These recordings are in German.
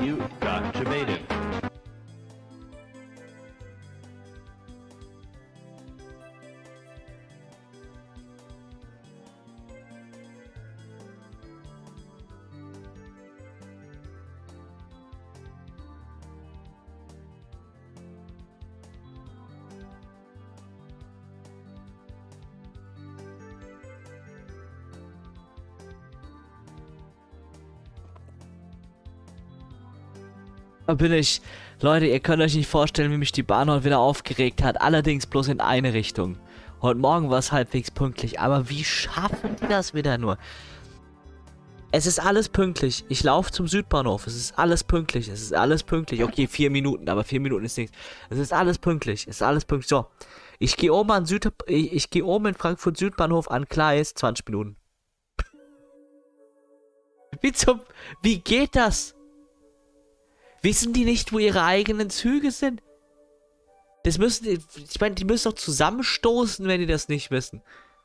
You got Tomato. Da bin ich. Leute, ihr könnt euch nicht vorstellen, wie mich die Bahn heute wieder aufgeregt hat. Allerdings bloß in eine Richtung. Heute Morgen war es halbwegs pünktlich. Aber wie schaffen die das wieder nur? Es ist alles pünktlich. Ich laufe zum Südbahnhof. Es ist alles pünktlich. Es ist alles pünktlich. Okay, 4 Minuten, aber 4 Minuten ist nichts. Es ist alles pünktlich. Es ist alles pünktlich. So. Ich gehe oben oben in Frankfurt Südbahnhof an Gleis 20 Minuten. Wie geht das? Wissen die nicht, wo ihre eigenen Züge sind? Ich meine, die müssen doch zusammenstoßen, wenn die das nicht wissen.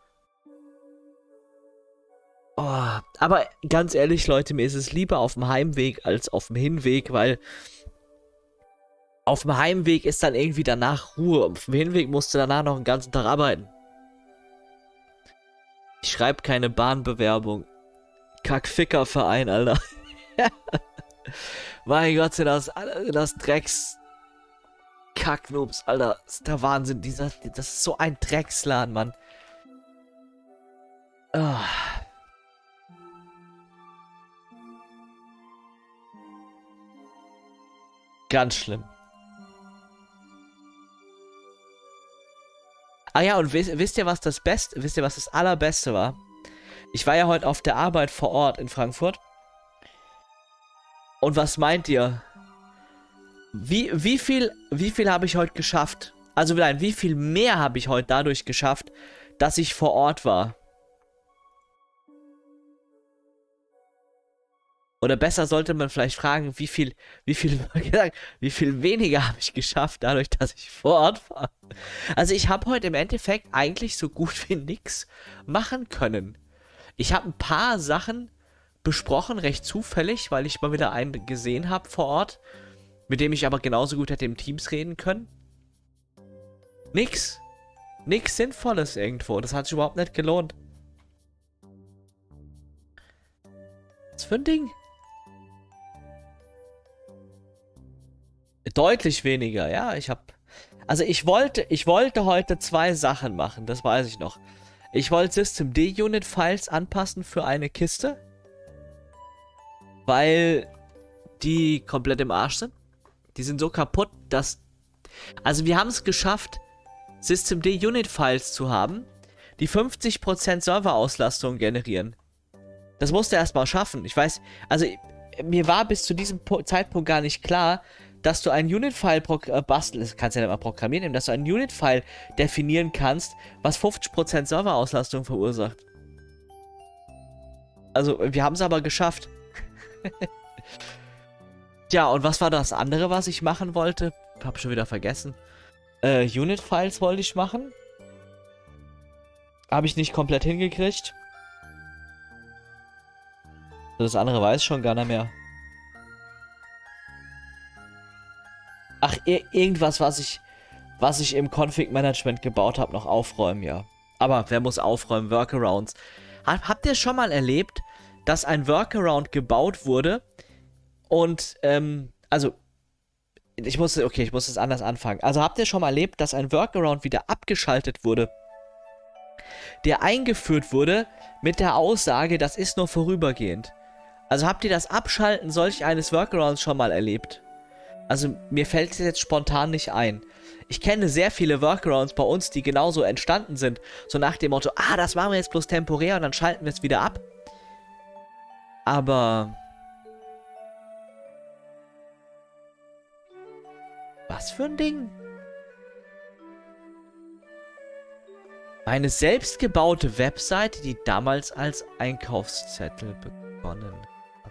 Oh, aber ganz ehrlich, Leute, mir ist es lieber auf dem Heimweg als auf dem Hinweg, weil auf dem Heimweg ist dann irgendwie danach Ruhe. Auf dem Hinweg musst du danach noch einen ganzen Tag arbeiten. Ich schreibe keine Bahnbewerbung. Kackfickerverein, Alter. Mein Gott, sind das Drecks Kacknoobs, Alter. Das ist der Wahnsinn. Das ist so ein Drecksladen, Mann. Oh. Ganz schlimm. Ah ja, und wisst ihr, was das Allerbeste war? Ich war ja heute auf der Arbeit vor Ort in Frankfurt. Und was meint ihr? Wie viel habe ich heute geschafft? Also nein, wie viel mehr habe ich heute dadurch geschafft, dass ich vor Ort war? Oder besser sollte man vielleicht fragen, wie viel weniger habe ich geschafft, dadurch, dass ich vor Ort war? Also ich habe heute im Endeffekt eigentlich so gut wie nichts machen können. Ich habe ein paar Sachen besprochen, recht zufällig, weil ich mal wieder einen gesehen habe vor Ort, mit dem ich aber genauso gut hätte im Teams reden können. Nix Sinnvolles irgendwo. Das hat sich überhaupt nicht gelohnt. Was für ein Ding? Deutlich weniger, ja. Also ich wollte heute 2 Sachen machen, das weiß ich noch. Ich wollte Systemd-Unit-Files anpassen für eine Kiste, weil die komplett im Arsch sind. Die sind so kaputt, dass... Also wir haben es geschafft, Systemd-Unit-Files zu haben, die 50% Serverauslastung generieren. Das musste er erstmal schaffen. Ich weiß, also mir war bis zu diesem Zeitpunkt gar nicht klar, dass du ein Unit-File basteln, das kannst du ja nicht mal programmieren, dass du ein Unit-File definieren kannst, was 50% Serverauslastung verursacht. Also, wir haben es aber geschafft. Ja, und was war das andere, was ich machen wollte? Hab schon wieder vergessen. Unit-Files wollte ich machen. Habe ich nicht komplett hingekriegt. Das andere weiß ich schon gar nicht mehr. Ach, irgendwas, was ich im Config-Management gebaut habe, noch aufräumen, ja. Aber wer muss aufräumen? Workarounds. Habt ihr schon mal erlebt, dass ein Workaround gebaut wurde und, also, ich muss es anders anfangen. Also habt ihr schon mal erlebt, dass ein Workaround wieder abgeschaltet wurde, der eingeführt wurde mit der Aussage, das ist nur vorübergehend? Also habt ihr das Abschalten solch eines Workarounds schon mal erlebt? Also mir fällt es jetzt spontan nicht ein. Ich kenne sehr viele Workarounds bei uns, die genauso entstanden sind. So nach dem Motto, das machen wir jetzt bloß temporär und dann schalten wir es wieder ab. Aber... Was für ein Ding? Eine selbstgebaute Webseite, die damals als Einkaufszettel begonnen hat.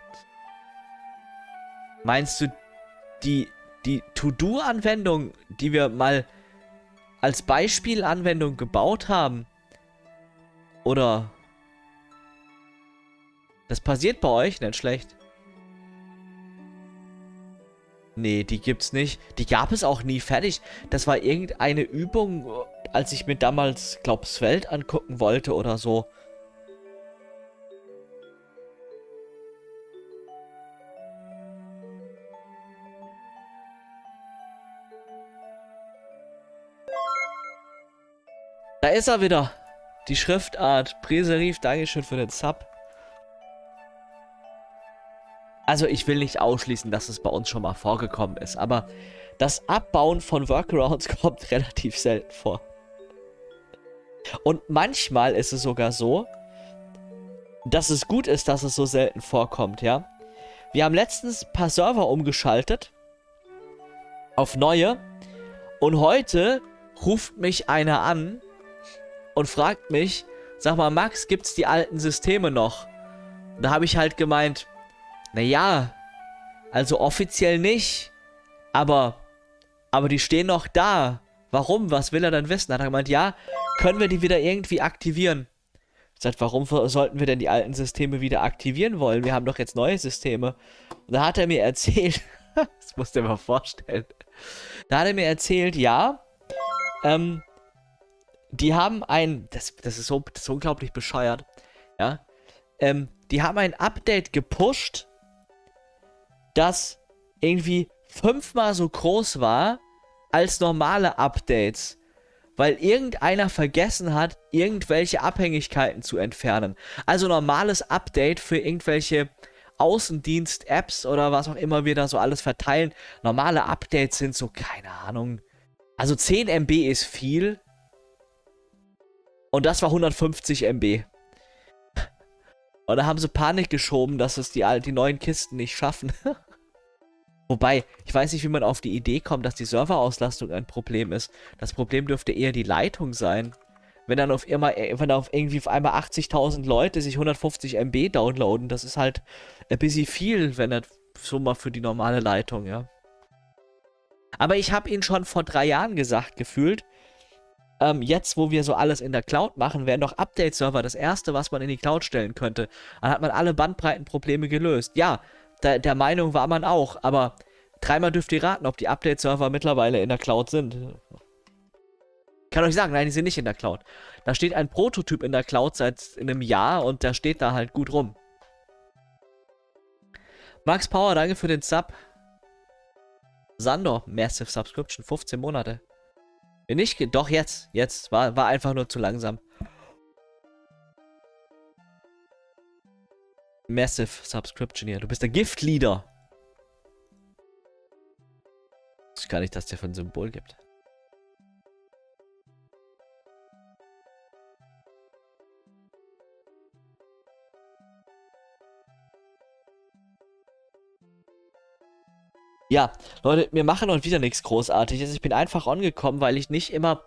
Meinst du die To-Do-Anwendung, die wir mal als Beispielanwendung gebaut haben? Oder... Das passiert bei euch nicht schlecht. Nee, die gibt's nicht. Die gab es auch nie fertig. Das war irgendeine Übung, als ich mir damals, glaub, Svelte angucken wollte oder so. Da ist er wieder. Die Schriftart. Preserif, Dankeschön für den Sub. Also ich will nicht ausschließen, dass es bei uns schon mal vorgekommen ist, aber das Abbauen von Workarounds kommt relativ selten vor. Und manchmal ist es sogar so, dass es gut ist, dass es so selten vorkommt, ja. Wir haben letztens ein paar Server umgeschaltet auf neue und heute ruft mich einer an und fragt mich, sag mal Max, gibt's die alten Systeme noch? Und da habe ich halt gemeint, naja, also offiziell nicht, aber die stehen noch da. Warum? Was will er dann wissen? Hat er gemeint, ja, können wir die wieder irgendwie aktivieren? Ich sag, warum sollten wir denn die alten Systeme wieder aktivieren wollen? Wir haben doch jetzt neue Systeme. Und da hat er mir erzählt, das musst du dir mal vorstellen, da hat er mir erzählt, ja, die haben das ist so unglaublich bescheuert, ja, die haben ein Update gepusht, das irgendwie 5-mal so groß war als normale Updates, weil irgendeiner vergessen hat, irgendwelche Abhängigkeiten zu entfernen. Also normales Update für irgendwelche Außendienst-Apps oder was auch immer wir da so alles verteilen. Normale Updates sind so, keine Ahnung. Also 10 MB ist viel. Und das war 150 MB. Und da haben sie Panik geschoben, dass es die neuen Kisten nicht schaffen. Wobei, ich weiß nicht, wie man auf die Idee kommt, dass die Serverauslastung ein Problem ist. Das Problem dürfte eher die Leitung sein. Wenn dann auf einmal 80.000 Leute sich 150 MB downloaden, das ist halt ein bisschen viel, wenn das so mal für die normale Leitung, ja. Aber ich habe Ihnen schon vor 3 Jahren gesagt, gefühlt, jetzt, wo wir so alles in der Cloud machen, wären doch Update-Server das erste, was man in die Cloud stellen könnte. Dann hat man alle Bandbreitenprobleme gelöst. Ja, der Meinung war man auch, aber dreimal dürft ihr raten, ob die Update-Server mittlerweile in der Cloud sind. Ich kann euch sagen, nein, die sind nicht in der Cloud. Da steht ein Prototyp in der Cloud seit einem Jahr und der steht da halt gut rum. Max Power, danke für den Sub. Sandor, Massive Subscription, 15 Monate. Nicht, doch jetzt, war einfach nur zu langsam. Massive Subscription hier. Du bist der Gift-Leader. Ich weiß gar nicht, dass der für ein Symbol gibt. Ja, Leute, wir machen heute wieder nichts Großartiges. Ich bin einfach angekommen, weil ich nicht immer...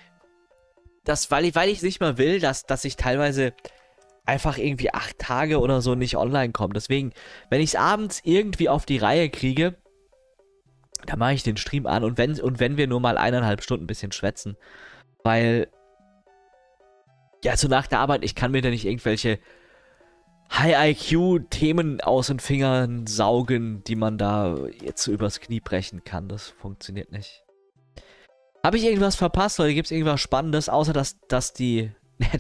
weil ich nicht mal will, dass ich teilweise einfach irgendwie 8 Tage oder so nicht online komme. Deswegen, wenn ich es abends irgendwie auf die Reihe kriege, dann mache ich den Stream an und wenn wir nur mal 1,5 Stunden ein bisschen schwätzen. Weil, ja, so nach der Arbeit, ich kann mir da nicht irgendwelche High-IQ-Themen aus den Fingern saugen, die man da jetzt so übers Knie brechen kann. Das funktioniert nicht. Habe ich irgendwas verpasst, Leute? Gibt es irgendwas Spannendes, außer dass die...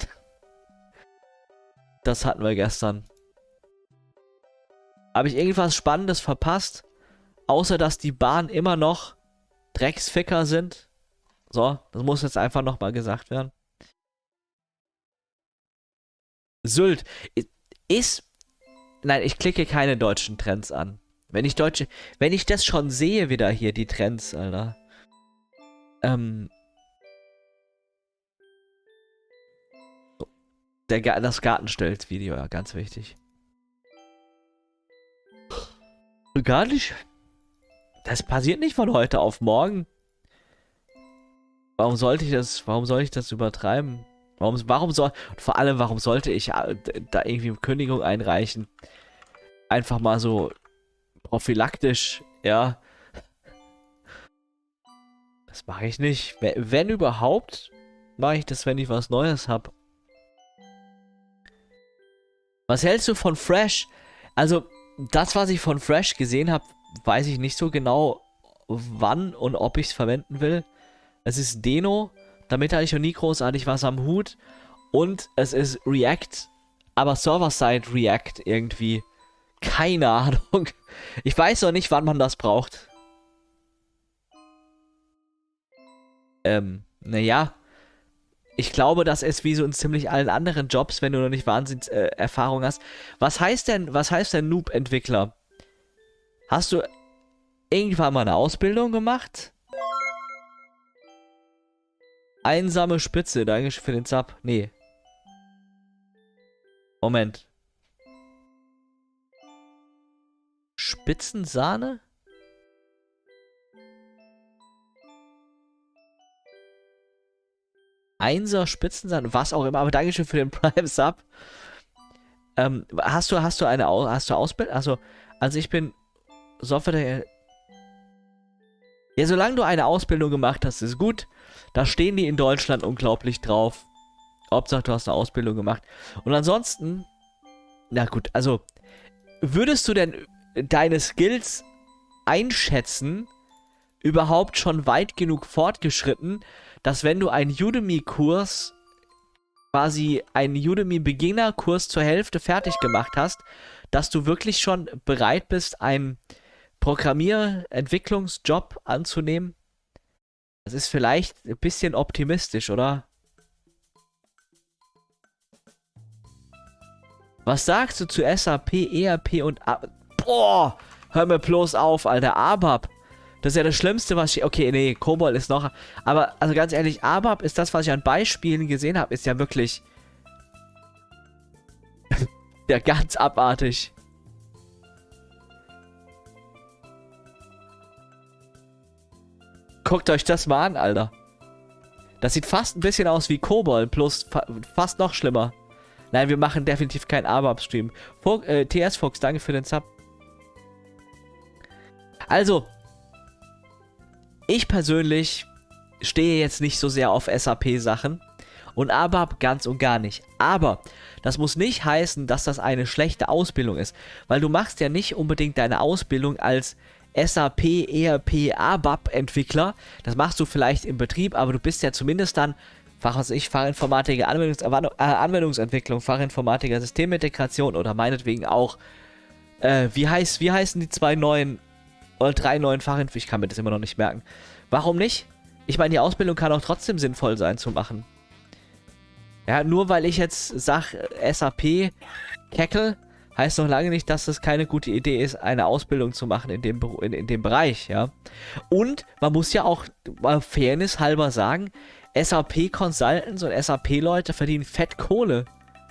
Das hatten wir gestern. Habe ich irgendwas Spannendes verpasst? Außer, dass die Bahnen immer noch Drecksficker sind? So, das muss jetzt einfach nochmal gesagt werden. Sylt ist... Nein, ich klicke keine deutschen Trends an. Wenn ich das schon sehe wieder hier, die Trends, Alter. Das Gartenstells-Video, ja, ganz wichtig. Gar nicht. Das passiert nicht von heute auf morgen. Warum soll ich das übertreiben? Vor allem, warum sollte ich da irgendwie Kündigung einreichen? Einfach mal so prophylaktisch, ja. Das mache ich nicht. Wenn überhaupt, mache ich das, wenn ich was Neues habe. Was hältst du von Fresh? Also, das, was ich von Fresh gesehen habe, weiß ich nicht so genau, wann und ob ich es verwenden will. Es ist Deno, damit hatte ich noch nie großartig was am Hut. Und es ist React, aber Server-Side React irgendwie. Keine Ahnung. Ich weiß noch nicht, wann man das braucht. Naja. Ich glaube, das ist wie so in ziemlich allen anderen Jobs, wenn du noch nicht Wahnsinns Erfahrung hast. Was heißt denn Noob-Entwickler? Hast du irgendwann mal eine Ausbildung gemacht? Einsame Spitze, danke für den Sub. Nee. Moment. Spitzensahne? Einser Spitzensahne? Was auch immer, aber Dankeschön für den Prime Sub. Hast du Ausbildung? Also ich bin Software. Ja, solange du eine Ausbildung gemacht hast, ist gut. Da stehen die in Deutschland unglaublich drauf. Hauptsache, du hast eine Ausbildung gemacht. Und ansonsten, na gut, also, würdest du denn deine Skills einschätzen, überhaupt schon weit genug fortgeschritten, dass wenn du einen Udemy-Kurs, quasi einen Udemy-Beginner-Kurs zur Hälfte fertig gemacht hast, dass du wirklich schon bereit bist, einen Entwicklungsjob anzunehmen? Das ist vielleicht ein bisschen optimistisch, oder? Was sagst du zu SAP, ERP und Boah, hör mir bloß auf, Alter. ABAP. Das ist ja das Schlimmste, was ich... Okay, nee, COBOL ist noch... Aber, also ganz ehrlich, ABAP ist das, was ich an Beispielen gesehen habe, ist ja wirklich... ja, ganz abartig. Guckt euch das mal an, Alter. Das sieht fast ein bisschen aus wie COBOL, plus fast noch schlimmer. Nein, wir machen definitiv keinen ABAP-Stream. TS Fox, danke für den Sub. Also, ich persönlich stehe jetzt nicht so sehr auf SAP-Sachen und ABAP ganz und gar nicht. Aber das muss nicht heißen, dass das eine schlechte Ausbildung ist, weil du machst ja nicht unbedingt deine Ausbildung als SAP, ERP, ABAP-Entwickler. Das machst du vielleicht im Betrieb, aber du bist ja zumindest dann Fachinformatiker Anwendungsentwicklung, Fachinformatiker Systemintegration oder meinetwegen auch, wie heißen die zwei neuen oder drei neuen Fachinformatiker? Ich kann mir das immer noch nicht merken. Warum nicht? Ich meine, die Ausbildung kann auch trotzdem sinnvoll sein zu machen. Ja, nur weil ich jetzt sage, SAP, Keckel, heißt noch lange nicht, dass es keine gute Idee ist, eine Ausbildung zu machen in dem Bereich, ja. Und man muss ja auch mal Fairness halber sagen, SAP-Consultants und SAP-Leute verdienen fett Kohle.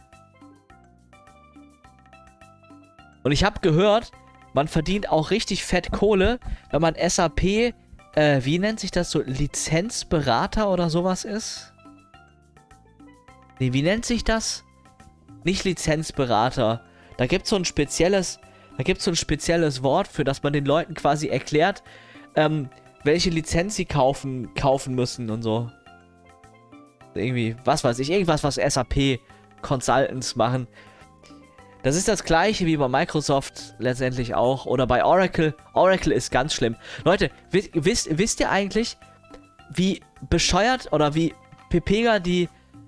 Und ich habe gehört, man verdient auch richtig fett Kohle, wenn man SAP, wie nennt sich das so, Lizenzberater oder sowas ist? Nee, wie nennt sich das? Nicht Lizenzberater. Da gibt es so ein spezielles Wort, für das man den Leuten quasi erklärt, welche Lizenz sie kaufen müssen und so. Irgendwie, was weiß ich, irgendwas, was SAP-Consultants machen. Das ist das gleiche wie bei Microsoft letztendlich auch. Oder bei Oracle. Oracle ist ganz schlimm. Leute, wisst ihr eigentlich, wie bescheuert oder wie pepega die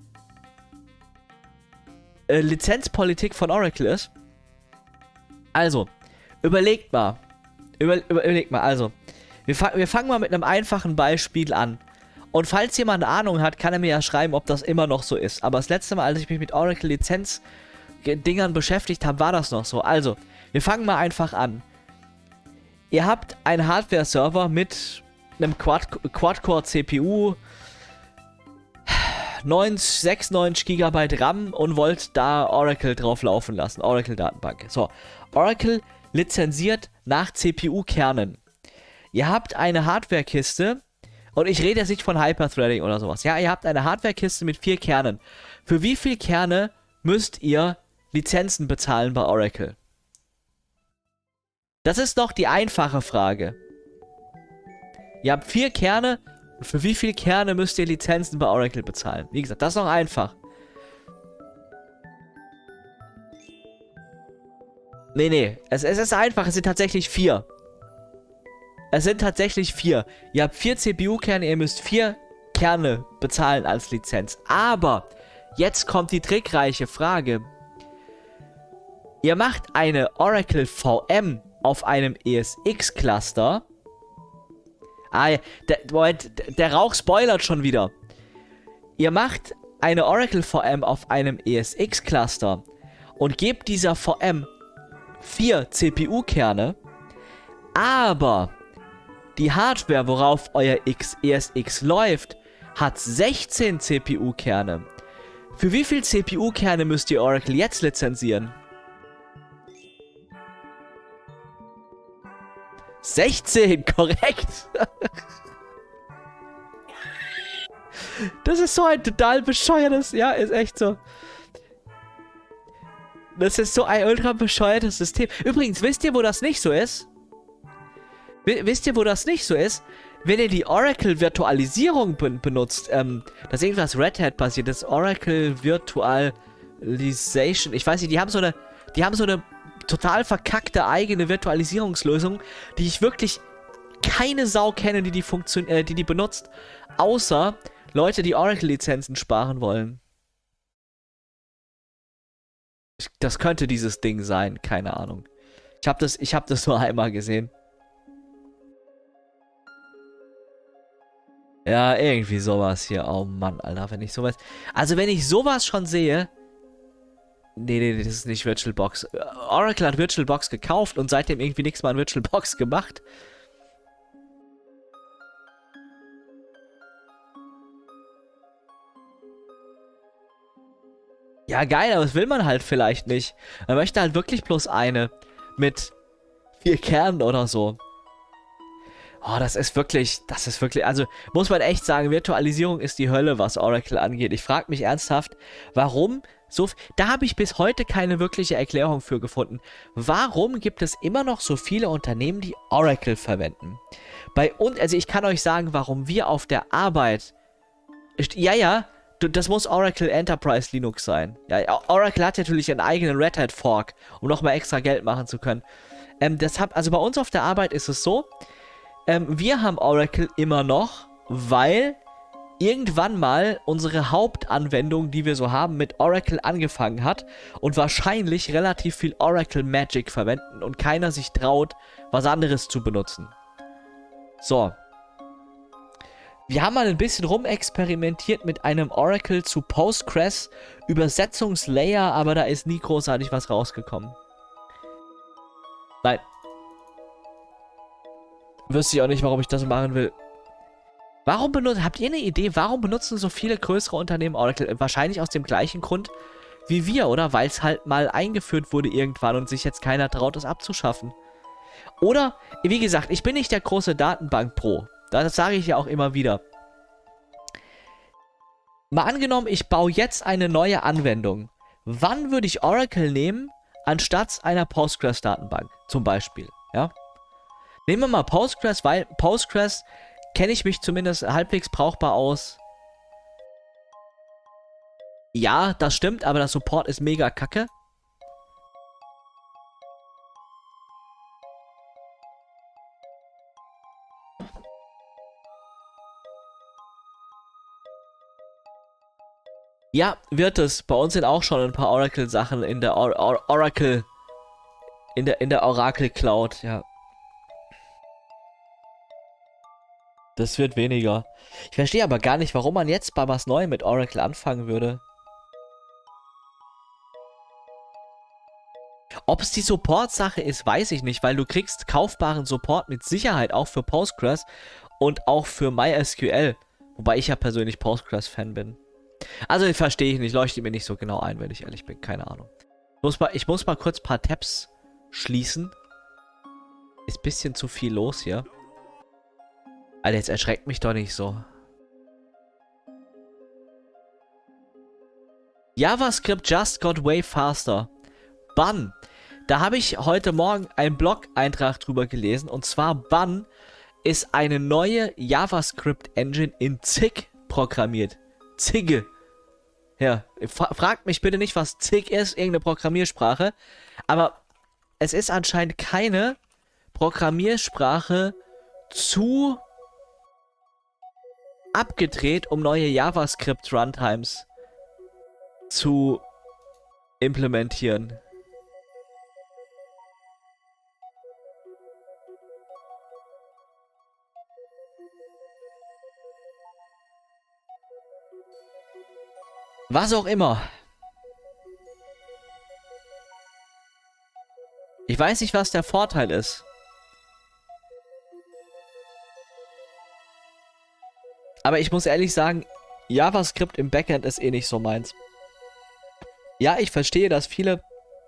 Lizenzpolitik von Oracle ist? Also, überlegt mal. Überlegt mal, also. Wir fangen mal mit einem einfachen Beispiel an. Und falls jemand eine Ahnung hat, kann er mir ja schreiben, ob das immer noch so ist. Aber das letzte Mal, als ich mich mit Oracle Lizenz-Dingern beschäftigt habe, war das noch so. Also, wir fangen mal einfach an. Ihr habt einen Hardware-Server mit einem Quad-Core-CPU, 96 GB RAM und wollt da Oracle drauf laufen lassen. Oracle-Datenbank. So, Oracle lizenziert nach CPU-Kernen. Ihr habt eine Hardware-Kiste. Und ich rede jetzt nicht von Hyperthreading oder sowas. Ja, ihr habt eine Hardware-Kiste mit 4 Kernen. Für wie viele Kerne müsst ihr Lizenzen bezahlen bei Oracle? Das ist doch die einfache Frage. Ihr habt 4 Kerne und für wie viele Kerne müsst ihr Lizenzen bei Oracle bezahlen? Wie gesagt, das ist doch einfach. Nee, es ist einfach. Es sind tatsächlich 4. Es sind tatsächlich 4. Ihr habt 4 CPU-Kerne, ihr müsst 4 Kerne bezahlen als Lizenz. Aber jetzt kommt die trickreiche Frage. Ihr macht eine Oracle VM auf einem ESX-Cluster. Der Rauch spoilert schon wieder. Ihr macht eine Oracle VM auf einem ESX-Cluster und gebt dieser VM 4 CPU-Kerne, aber die Hardware, worauf euer ESX läuft, hat 16 CPU-Kerne. Für wie viel CPU-Kerne müsst ihr Oracle jetzt lizenzieren? 16, korrekt. Das ist so ein total bescheuertes, ja, ist echt so. Das ist so ein ultra bescheuertes System. Übrigens, wisst ihr, wo das nicht so ist? Wisst ihr, wo das nicht so ist? Wenn ihr die Oracle-Virtualisierung benutzt, das ist irgendwas Red Hat basiert, das Oracle Virtualization, ich weiß nicht, die haben so eine total verkackte eigene Virtualisierungslösung, die ich wirklich keine Sau kenne, die benutzt, außer Leute, die Oracle-Lizenzen sparen wollen. Das könnte dieses Ding sein, keine Ahnung. Ich hab das nur einmal gesehen. Ja, irgendwie sowas hier. Oh Mann, Alter, wenn ich sowas... Also, wenn ich sowas schon sehe... Nee, das ist nicht VirtualBox. Oracle hat VirtualBox gekauft und seitdem irgendwie nichts mehr an VirtualBox gemacht. Ja, geil, aber das will man halt vielleicht nicht. Man möchte halt wirklich bloß eine mit 4 Kernen oder so. Oh, das ist wirklich, also muss man echt sagen, Virtualisierung ist die Hölle, was Oracle angeht. Ich frage mich ernsthaft, warum so, da habe ich bis heute keine wirkliche Erklärung für gefunden. Warum gibt es immer noch so viele Unternehmen, die Oracle verwenden? Also ich kann euch sagen, warum wir auf der Arbeit, ja, das muss Oracle Enterprise Linux sein. Ja, Oracle hat natürlich einen eigenen Red Hat Fork, um nochmal extra Geld machen zu können. Also bei uns auf der Arbeit ist es so, wir haben Oracle immer noch, weil irgendwann mal unsere Hauptanwendung, die wir so haben, mit Oracle angefangen hat und wahrscheinlich relativ viel Oracle Magic verwenden und keiner sich traut, was anderes zu benutzen. So. Wir haben mal ein bisschen rumexperimentiert mit einem Oracle zu Postgres Übersetzungslayer, aber da ist nie großartig was rausgekommen. Nein. Wüsste ich auch nicht, warum ich das machen will. Habt ihr eine Idee, warum benutzen so viele größere Unternehmen Oracle? Wahrscheinlich aus dem gleichen Grund wie wir, oder? Weil es halt mal eingeführt wurde irgendwann und sich jetzt keiner traut, es abzuschaffen. Oder, wie gesagt, ich bin nicht der große Datenbank-Pro. Das sage ich ja auch immer wieder. Mal angenommen, ich baue jetzt eine neue Anwendung. Wann würde ich Oracle nehmen, anstatt einer Postgres-Datenbank? Zum Beispiel, ja? Nehmen wir mal Postgres, weil Postgres kenne ich mich zumindest halbwegs brauchbar aus. Ja, das stimmt, aber der Support ist mega kacke. Ja, wird es. Bei uns sind auch schon ein paar Oracle-Sachen in der Oracle Cloud, ja. Das wird weniger. Ich verstehe aber gar nicht, warum man jetzt bei was Neuem mit Oracle anfangen würde. Ob es die Support-Sache ist, weiß ich nicht, weil du kriegst kaufbaren Support mit Sicherheit auch für Postgres und auch für MySQL. Wobei ich ja persönlich Postgres-Fan bin. Also verstehe ich nicht, leuchtet mir nicht so genau ein, wenn ich ehrlich bin, keine Ahnung. Ich muss mal kurz ein paar Tabs schließen. Ist ein bisschen zu viel los hier. Alter, jetzt erschreckt mich doch nicht so. JavaScript just got way faster. Bun. Da habe ich heute Morgen einen Blog-Eintrag drüber gelesen. Und zwar Bun ist eine neue JavaScript-Engine in Zig programmiert. Zigge. Ja, fragt mich bitte nicht, was Zig ist, irgendeine Programmiersprache. Aber es ist anscheinend keine Programmiersprache zu abgedreht, um neue JavaScript-Runtimes zu implementieren. Was auch immer. Ich weiß nicht, was der Vorteil ist. Aber ich muss ehrlich sagen, JavaScript im Backend ist eh nicht so meins. Ja, ich verstehe, dass viele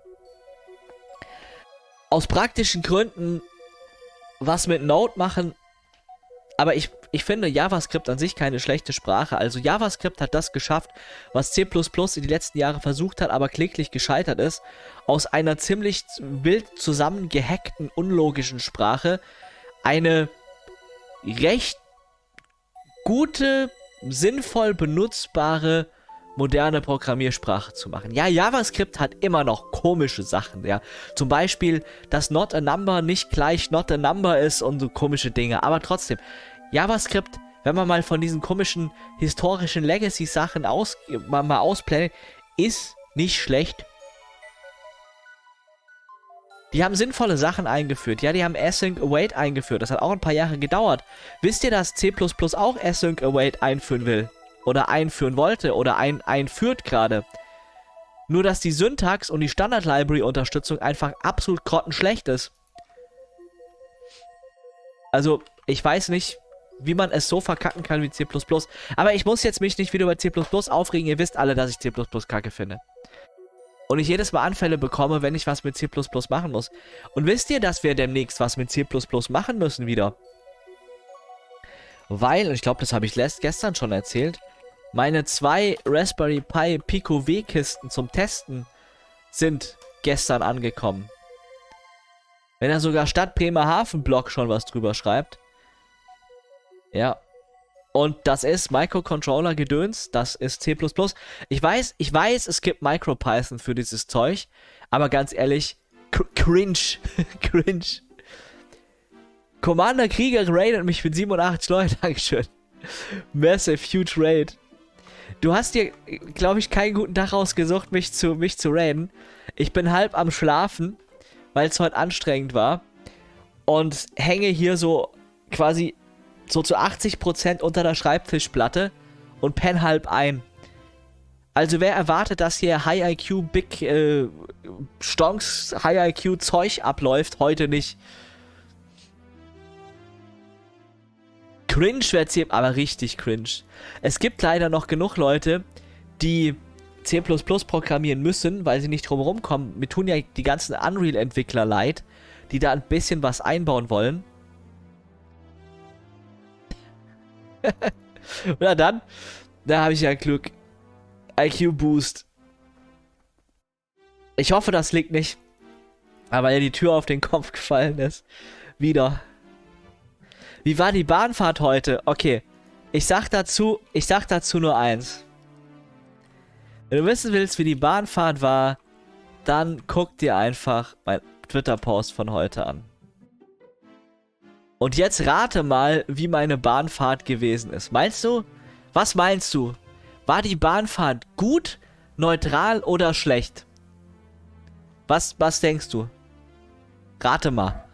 aus praktischen Gründen was mit Node machen. Aber ich finde JavaScript an sich keine schlechte Sprache. Also JavaScript hat das geschafft, was C++ in die letzten Jahre versucht hat, aber kläglich gescheitert ist. Aus einer ziemlich wild zusammengehackten, unlogischen Sprache eine recht gute, sinnvoll benutzbare, moderne Programmiersprache zu machen. Ja, JavaScript hat immer noch komische Sachen, ja. Zum Beispiel, dass not a number nicht gleich not a number ist und so komische Dinge. Aber trotzdem, JavaScript, wenn man mal von diesen komischen historischen Legacy-Sachen mal ausblendet, ist nicht schlecht. Die haben sinnvolle Sachen eingeführt. Ja, die haben Async Await eingeführt. Das hat auch ein paar Jahre gedauert. Wisst ihr, dass C++ auch Async Await einführen will? Oder einführen wollte? Oder einführt gerade? Nur, dass die Syntax und die Standard-Library-Unterstützung einfach absolut grottenschlecht ist. Also, ich weiß nicht, wie man es so verkacken kann wie C++. Aber ich muss jetzt mich nicht wieder über C++ aufregen. Ihr wisst alle, dass ich C++ kacke finde. Und ich jedes Mal Anfälle bekomme, wenn ich was mit C++ machen muss. Und wisst ihr, dass wir demnächst was mit C++ machen müssen wieder? Weil, und ich glaube, das habe ich gestern schon erzählt, meine 2 Raspberry Pi Pico W-Kisten zum Testen sind gestern angekommen. Wenn er sogar Stadt Bremerhaven-Blog schon was drüber schreibt. Ja. Und das ist Microcontroller-Gedöns, das ist C++. Ich weiß, es gibt MicroPython für dieses Zeug, aber ganz ehrlich, cringe. Cringe. Commander Krieger raidet mich mit 87 Leuten, Dankeschön. Massive, huge raid. Du hast dir, glaube ich, keinen guten Tag ausgesucht, mich zu raiden. Ich bin halb am Schlafen, weil es heute anstrengend war. Und hänge hier so quasi so zu 80% unter der Schreibtischplatte und penn halb ein. Also wer erwartet, dass hier High IQ Stonks High IQ Zeug abläuft, heute nicht. Cringe wird's hier, aber richtig cringe. Es gibt leider noch genug Leute, die C++ programmieren müssen, weil sie nicht drumherum kommen. Mir tun ja die ganzen Unreal-Entwickler leid, die da ein bisschen was einbauen wollen. Na dann, da habe ich ja Glück. IQ Boost. Ich hoffe, das liegt nicht. Aber ja, die Tür auf den Kopf gefallen ist. Wieder. Wie war die Bahnfahrt heute? Okay. Ich sag dazu nur eins. Wenn du wissen willst, wie die Bahnfahrt war, dann guck dir einfach mein Twitter-Post von heute an. Und jetzt rate mal, wie meine Bahnfahrt gewesen ist. Was meinst du? War die Bahnfahrt gut, neutral oder schlecht? Was denkst du? Rate mal.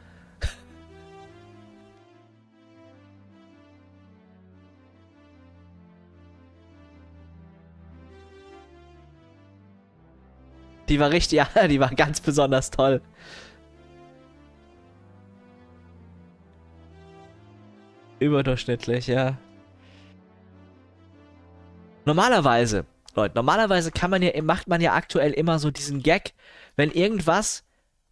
Die war richtig, ja, die war ganz besonders toll. Überdurchschnittlich, ja. Normalerweise, Leute, macht man ja aktuell immer so diesen Gag, wenn irgendwas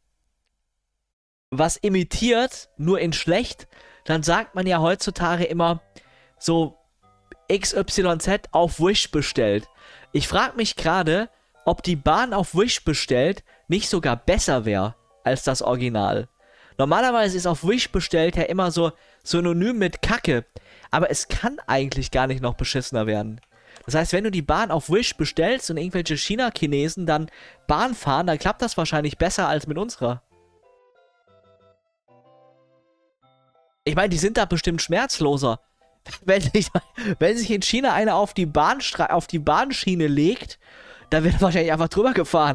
was imitiert, nur in schlecht, dann sagt man ja heutzutage immer so XYZ auf Wish bestellt. Ich frage mich gerade, ob die Bahn auf Wish bestellt nicht sogar besser wäre als das Original. Normalerweise ist auf Wish bestellt ja immer so synonym mit Kacke, aber es kann eigentlich gar nicht noch beschissener werden. Das heißt, wenn du die Bahn auf Wish bestellst und irgendwelche China-Chinesen dann Bahn fahren, dann klappt das wahrscheinlich besser als mit unserer. Ich meine, die sind da bestimmt schmerzloser. Wenn sich, wenn sich in China einer auf die Bahnschiene legt, dann wird er wahrscheinlich einfach drüber gefahren.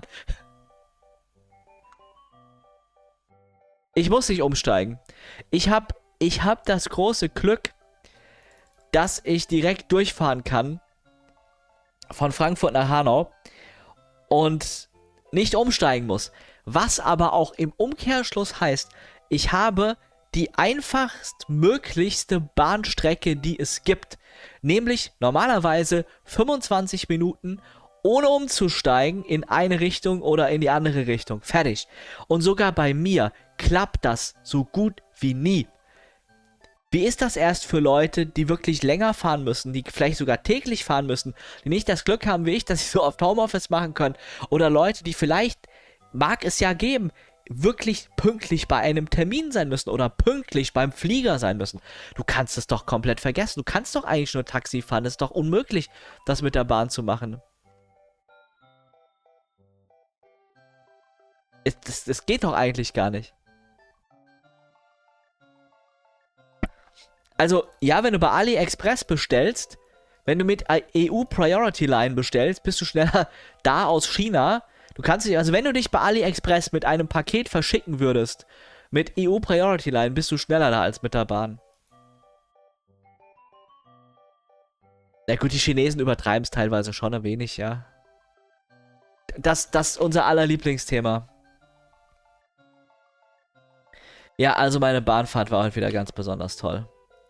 Ich muss nicht umsteigen. Ich hab das große Glück, dass ich direkt durchfahren kann von Frankfurt nach Hanau und nicht umsteigen muss. Was aber auch im Umkehrschluss heißt, ich habe die einfachst möglichste Bahnstrecke, die es gibt. Nämlich normalerweise 25 Minuten ohne umzusteigen in eine Richtung oder in die andere Richtung. Fertig. Und sogar bei mir klappt das so gut wie nie. Wie ist das erst für Leute, die wirklich länger fahren müssen, die vielleicht sogar täglich fahren müssen, die nicht das Glück haben wie ich, dass sie so oft Homeoffice machen können? Oder Leute, die vielleicht, mag es ja geben, wirklich pünktlich bei einem Termin sein müssen oder pünktlich beim Flieger sein müssen. Du kannst es doch komplett vergessen. Du kannst doch eigentlich nur Taxi fahren. Es ist doch unmöglich, das mit der Bahn zu machen. Das geht doch eigentlich gar nicht. Also, ja, wenn du bei AliExpress bestellst, wenn du mit EU Priority Line bestellst, bist du schneller da aus China. Du kannst dich, also wenn du dich bei AliExpress mit einem Paket verschicken würdest, mit EU Priority Line, bist du schneller da als mit der Bahn. Na gut, die Chinesen übertreiben es teilweise schon ein wenig, ja. Das ist unser aller Lieblingsthema. Ja, also meine Bahnfahrt war heute wieder ganz besonders toll.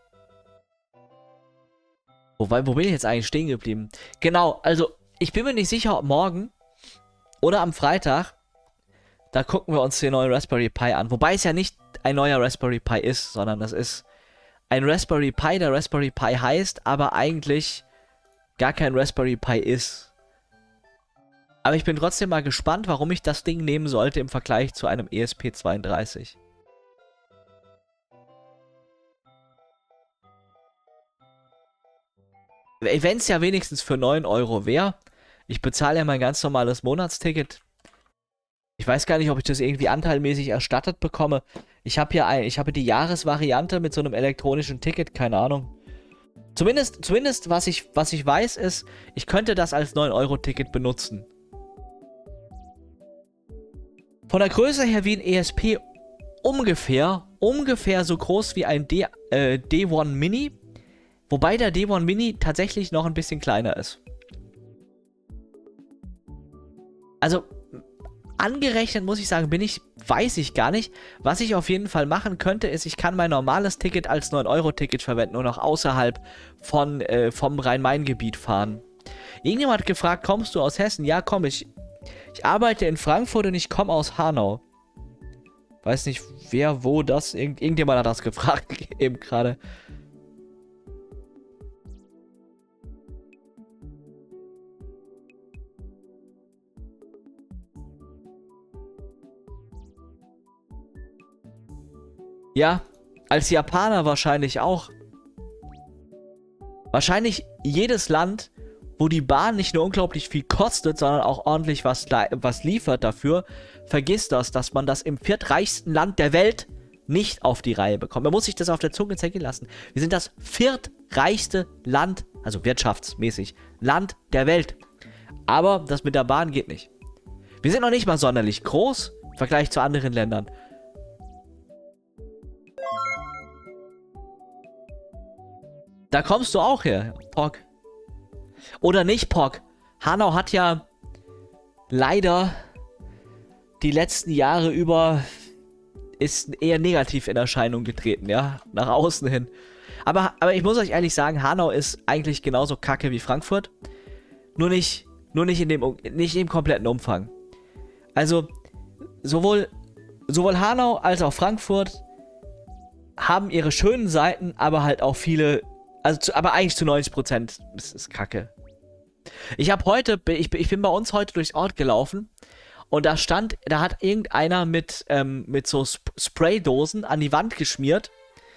Wobei, wo bin ich jetzt eigentlich stehen geblieben? Genau, also ich bin mir nicht sicher, ob morgen oder am Freitag, da gucken wir uns den neuen Raspberry Pi an. Wobei es ja nicht ein neuer Raspberry Pi ist, sondern das ist ein Raspberry Pi, der Raspberry Pi heißt, aber eigentlich gar kein Raspberry Pi ist. Aber ich bin trotzdem mal gespannt, warum ich das Ding nehmen sollte im Vergleich zu einem ESP32. Wenn es ja wenigstens für 9 Euro wäre, ich bezahle ja mein ganz normales Monatsticket. Ich weiß gar nicht, ob ich das irgendwie anteilmäßig erstattet bekomme. Ich habe die Jahresvariante mit so einem elektronischen Ticket, keine Ahnung. Zumindest was ich weiß ist, ich könnte das als 9-Euro-Ticket benutzen. Von der Größe her wie ein ESP ungefähr so groß wie ein D1 Mini. Wobei der D1 Mini tatsächlich noch ein bisschen kleiner ist. Also, angerechnet muss ich sagen, weiß ich gar nicht. Was ich auf jeden Fall machen könnte, ist, ich kann mein normales Ticket als 9-Euro-Ticket verwenden und auch außerhalb vom Rhein-Main-Gebiet fahren. Irgendjemand hat gefragt, kommst du aus Hessen? Ja, komm, ich arbeite in Frankfurt und ich komme aus Hanau. Weiß nicht, wer, wo das, irgendjemand hat das gefragt, eben gerade. Ja, als Japaner wahrscheinlich auch. Wahrscheinlich jedes Land, wo die Bahn nicht nur unglaublich viel kostet, sondern auch ordentlich was liefert dafür, vergisst das, dass man das im viertreichsten Land der Welt nicht auf die Reihe bekommt. Man muss sich das auf der Zunge zergehen lassen. Wir sind das viertreichste Land, also wirtschaftsmäßig, Land der Welt. Aber das mit der Bahn geht nicht. Wir sind noch nicht mal sonderlich groß im Vergleich zu anderen Ländern. Da kommst du auch her, Pog. Oder nicht, Pog. Hanau hat ja leider die letzten Jahre über ist eher negativ in Erscheinung getreten, ja, nach außen hin. Aber ich muss euch ehrlich sagen, Hanau ist eigentlich genauso kacke wie Frankfurt, nur nicht in dem kompletten Umfang. Also sowohl Hanau als auch Frankfurt haben ihre schönen Seiten, aber halt auch viele. Aber eigentlich zu 90% ist kacke. Ich bin bei uns heute durchs Ort gelaufen und da hat irgendeiner mit so Spraydosen an die Wand geschmiert.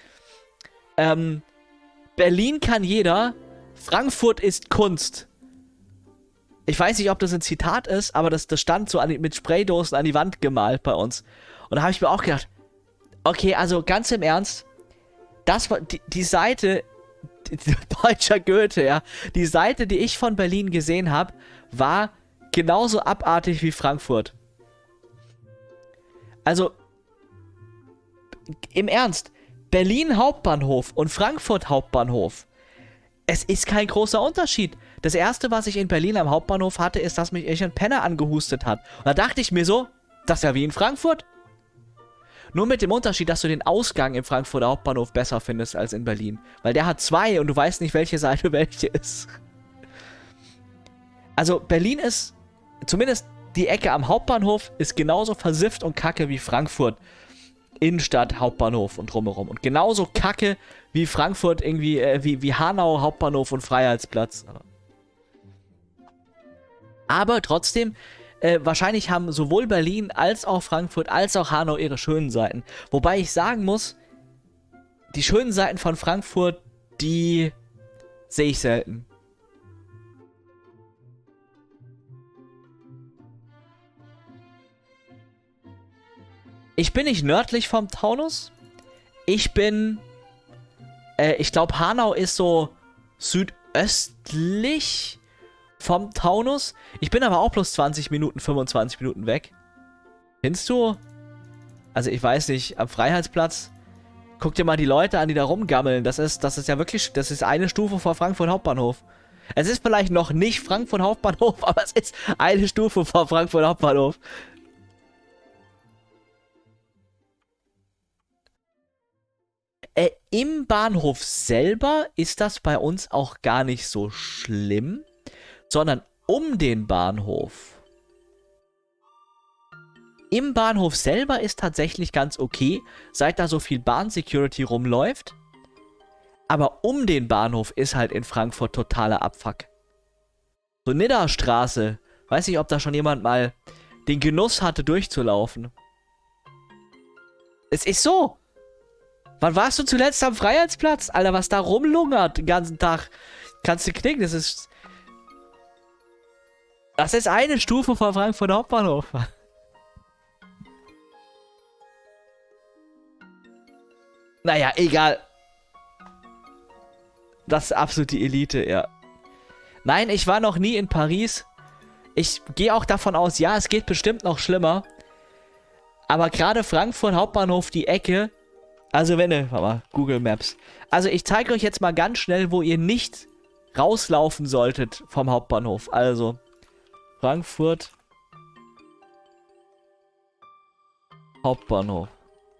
Berlin kann jeder, Frankfurt ist Kunst. Ich weiß nicht, ob das ein Zitat ist, aber das stand so mit Spraydosen an die Wand gemalt bei uns. Und da habe ich mir auch gedacht, okay, also ganz im Ernst, das war die Seite, deutscher Goethe, ja, die Seite, die ich von Berlin gesehen habe, war genauso abartig wie Frankfurt. Also, im Ernst, Berlin Hauptbahnhof und Frankfurt Hauptbahnhof, es ist kein großer Unterschied. Das erste, was ich in Berlin am Hauptbahnhof hatte, ist, dass mich irgendein Penner angehustet hat. Und da dachte ich mir so, das ist ja wie in Frankfurt. Nur mit dem Unterschied, dass du den Ausgang im Frankfurter Hauptbahnhof besser findest als in Berlin. Weil der hat zwei und du weißt nicht, welche Seite welche ist. Also Berlin ist, zumindest die Ecke am Hauptbahnhof, ist genauso versifft und kacke wie Frankfurt. Innenstadt, Hauptbahnhof und drumherum. Und genauso kacke wie Frankfurt irgendwie, wie Hanau, Hauptbahnhof und Freiheitsplatz. Aber trotzdem, wahrscheinlich haben sowohl Berlin als auch Frankfurt als auch Hanau ihre schönen Seiten. Wobei ich sagen muss, die schönen Seiten von Frankfurt, die sehe ich selten. Ich bin nicht nördlich vom Taunus. Ich bin, ich glaube Hanau ist so südöstlich vom Taunus. Ich bin aber auch bloß 20 Minuten, 25 Minuten weg. Findest du? Also ich weiß nicht, am Freiheitsplatz, guck dir mal die Leute an, die da rumgammeln. Das ist ja wirklich, das ist eine Stufe vor Frankfurt Hauptbahnhof. Es ist vielleicht noch nicht Frankfurt Hauptbahnhof, aber es ist eine Stufe vor Frankfurt Hauptbahnhof. Im Bahnhof selber ist das bei uns auch gar nicht so schlimm, sondern um den Bahnhof. Im Bahnhof selber ist tatsächlich ganz okay, seit da so viel Bahnsecurity rumläuft. Aber um den Bahnhof ist halt in Frankfurt totaler Abfuck. So Niddastraße, weiß nicht, ob da schon jemand mal den Genuss hatte, durchzulaufen. Es ist so. Wann warst du zuletzt am Freiheitsplatz? Alter, was da rumlungert den ganzen Tag. Kannst du knicken, das ist eine Stufe vor Frankfurt Hauptbahnhof. Naja, egal. Das ist absolut die Elite, ja. Nein, ich war noch nie in Paris. Ich gehe auch davon aus, ja, es geht bestimmt noch schlimmer. Aber gerade Frankfurt Hauptbahnhof, die Ecke. Also wenn warte mal, Google Maps. Also ich zeige euch jetzt mal ganz schnell, wo ihr nicht rauslaufen solltet vom Hauptbahnhof. Also Frankfurt Hauptbahnhof.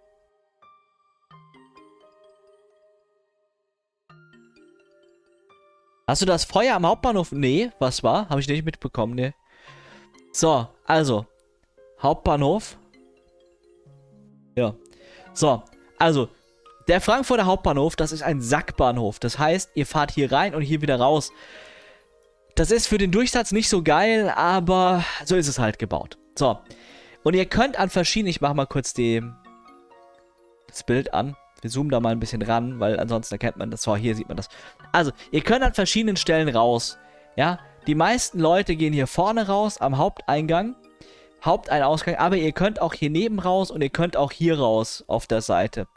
Hast du das Feuer am Hauptbahnhof? Nee, was war? Habe ich nicht mitbekommen, nee. So, also Hauptbahnhof. Ja. So, also der Frankfurter Hauptbahnhof, das ist ein Sackbahnhof. Das heißt, ihr fahrt hier rein und hier wieder raus. Das ist für den Durchsatz nicht so geil, aber so ist es halt gebaut. So. Und ihr könnt an verschiedenen... Ich mache mal kurz das Bild an. Wir zoomen da mal ein bisschen ran, weil ansonsten erkennt man das. So, hier sieht man das. Also, ihr könnt an verschiedenen Stellen raus. Ja, die meisten Leute gehen hier vorne raus, am Haupteingang. Haupteinausgang. Aber ihr könnt auch hier neben raus und ihr könnt auch hier raus auf der Seite.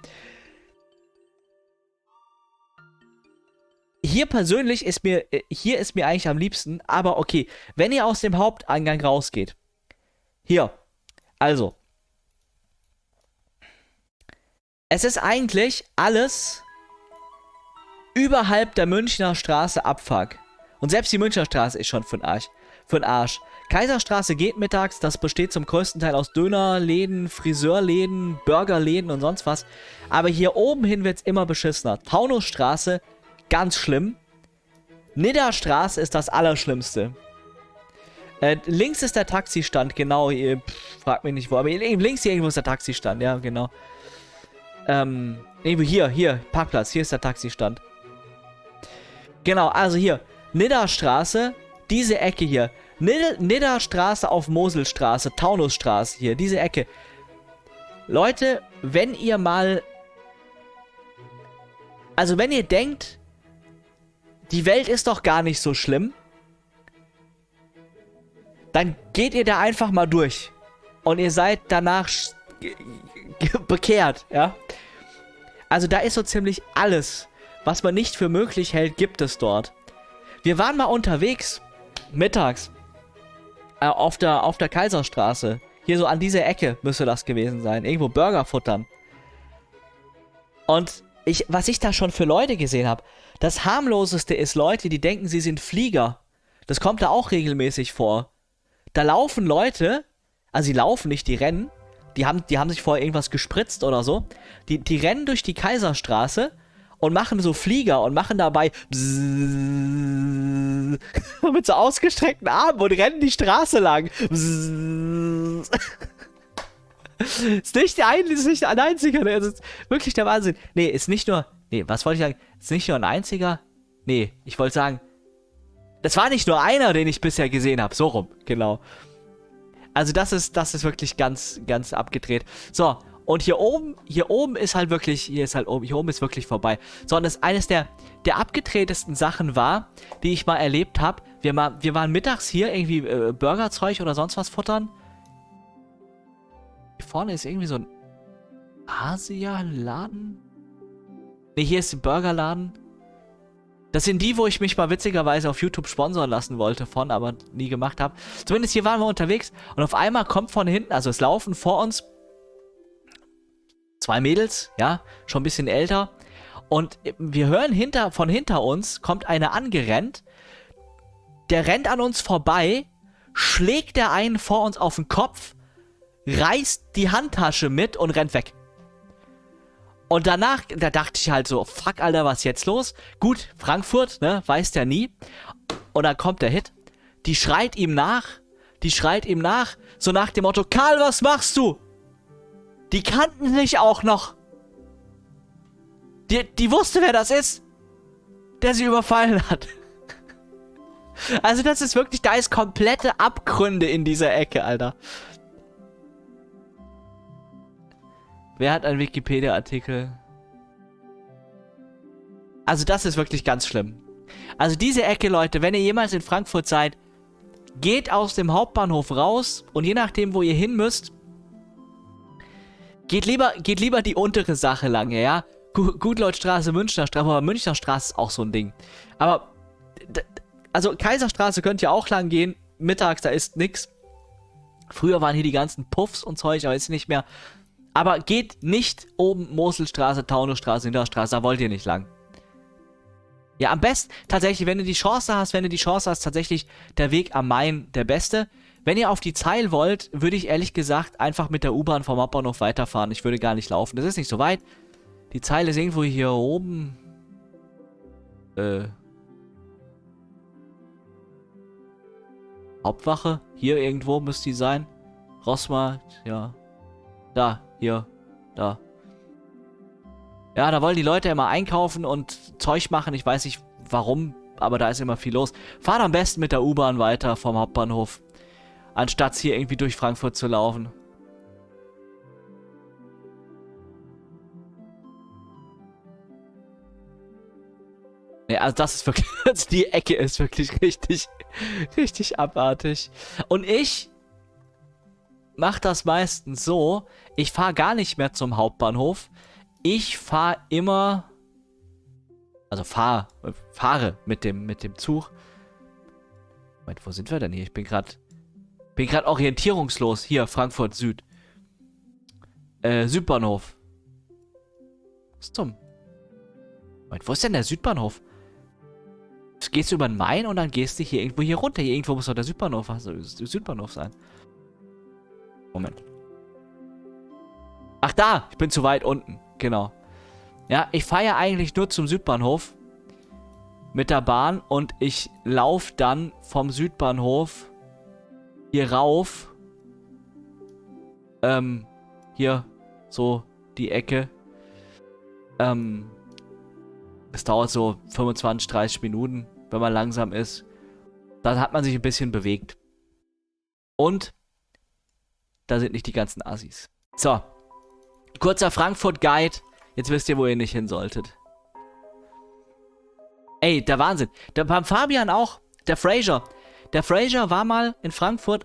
Hier persönlich ist mir eigentlich am liebsten, aber okay, wenn ihr aus dem Haupteingang rausgeht. Hier, also. Es ist eigentlich alles überhalb der Münchner Straße Abfuck. Und selbst die Münchner Straße ist schon für den Arsch. Kaiserstraße geht mittags, das besteht zum größten Teil aus Dönerläden, Friseurläden, Burgerläden und sonst was. Aber hier oben hin wird's immer beschissener. Taunusstraße, ganz schlimm. Niddastraße ist das Allerschlimmste. Links ist der Taxistand, genau. Fragt mich nicht wo, aber links hier irgendwo ist der Taxistand, ja, genau. Irgendwo hier, Parkplatz, hier ist der Taxistand. Genau, also hier, Niddastraße, diese Ecke hier. Niddastraße auf Moselstraße, Taunusstraße hier, diese Ecke. Leute, wenn ihr mal... Also wenn ihr denkt, die Welt ist doch gar nicht so schlimm, dann geht ihr da einfach mal durch. Und ihr seid danach bekehrt, ja. Also da ist so ziemlich alles, was man nicht für möglich hält, gibt es dort. Wir waren mal unterwegs, mittags, auf der Kaiserstraße. Hier so an dieser Ecke müsste das gewesen sein. Irgendwo Burger futtern. Und was ich da schon für Leute gesehen habe, das harmloseste ist Leute, die denken, sie sind Flieger. Das kommt da auch regelmäßig vor. Da laufen Leute, also sie laufen nicht, die rennen. Die haben sich vorher irgendwas gespritzt oder so. Die rennen durch die Kaiserstraße und machen so Flieger und machen dabei mit so ausgestreckten Armen und rennen die Straße lang. Ist nicht ein einziger, das ist wirklich der Wahnsinn. Nee, ist nicht nur, was wollte ich sagen? Ist nicht nur ein einziger? Nee, ich wollte sagen, das war nicht nur einer, den ich bisher gesehen habe. So rum, genau. Also das ist wirklich ganz, ganz abgedreht. So, und hier oben ist halt wirklich, hier oben ist wirklich vorbei. So, und das eines der abgedrehtesten Sachen war, die ich mal erlebt habe. Wir waren mittags hier irgendwie Burgerzeug oder sonst was futtern. Hier vorne ist irgendwie so ein Asia-Laden. Ne, hier ist ein Burgerladen. Das sind die, wo ich mich mal witzigerweise auf YouTube sponsern lassen wollte von, aber nie gemacht habe. Zumindest hier waren wir unterwegs und auf einmal kommt von hinten, also es laufen vor uns 2 Mädels, ja, schon ein bisschen älter. Und wir hören von hinter uns kommt einer angerannt. Der rennt an uns vorbei, schlägt der einen vor uns auf den Kopf, reißt die Handtasche mit und rennt weg. Und danach, da dachte ich halt so, fuck, Alter, was ist jetzt los? Gut, Frankfurt, ne, weiß der nie. Und dann kommt der Hit. Die schreit ihm nach, so nach dem Motto, Karl, was machst du? Die kannten sich auch noch. Die wusste, wer das ist, der sie überfallen hat. Also das ist wirklich, da ist komplette Abgründe in dieser Ecke, Alter. Wer hat einen Wikipedia-Artikel? Also das ist wirklich ganz schlimm. Also diese Ecke, Leute, wenn ihr jemals in Frankfurt seid, geht aus dem Hauptbahnhof raus und je nachdem, wo ihr hin müsst, geht lieber die untere Sache lang, ja? Gutleutstraße, Münchner Straße, aber Münchner Straße ist auch so ein Ding. Aber, also Kaiserstraße könnt ihr auch lang gehen, mittags, da ist nix. Früher waren hier die ganzen Puffs und Zeug, aber ist nicht mehr. Aber geht nicht oben Moselstraße, Taunusstraße, Hinterstraße, da wollt ihr nicht lang. Ja, am besten, tatsächlich, wenn du die Chance hast, tatsächlich der Weg am Main der beste. Wenn ihr auf die Zeil wollt, würde ich ehrlich gesagt einfach mit der U-Bahn vom Hauptbahnhof weiterfahren. Ich würde gar nicht laufen. Das ist nicht so weit. Die Zeil ist irgendwo hier oben. Hauptwache? Hier irgendwo müsste die sein. Rossmarkt, ja. Da, hier, da. Ja, da wollen die Leute immer einkaufen und Zeug machen. Ich weiß nicht warum, aber da ist immer viel los. Fahrt am besten mit der U-Bahn weiter vom Hauptbahnhof, anstatt hier irgendwie durch Frankfurt zu laufen. Ne, also das ist wirklich, die Ecke ist wirklich richtig, richtig abartig. Und ich mache das meistens so, ich fahre gar nicht mehr zum Hauptbahnhof. Ich fahre immer, also fahre mit dem Zug. Moment, wo sind wir denn hier? Ich bin gerade orientierungslos. Hier, Frankfurt Süd. Südbahnhof. Was zum? Moment, wo ist denn der Südbahnhof? Gehst du über den Main und dann gehst du hier irgendwo hier runter. Hier irgendwo muss doch der Südbahnhof sein. Moment. Ach da, ich bin zu weit unten. Genau. Ja, ich fahre ja eigentlich nur zum Südbahnhof mit der Bahn und ich laufe dann vom Südbahnhof hier rauf. Hier, so die Ecke. Es dauert so 25, 30 Minuten, wenn man langsam ist. Dann hat man sich ein bisschen bewegt. Und da sind nicht die ganzen Assis. So. Kurzer Frankfurt-Guide. Jetzt wisst ihr, wo ihr nicht hin solltet. Ey, der Wahnsinn. Beim Fabian auch. Der Fraser. Der Fraser war der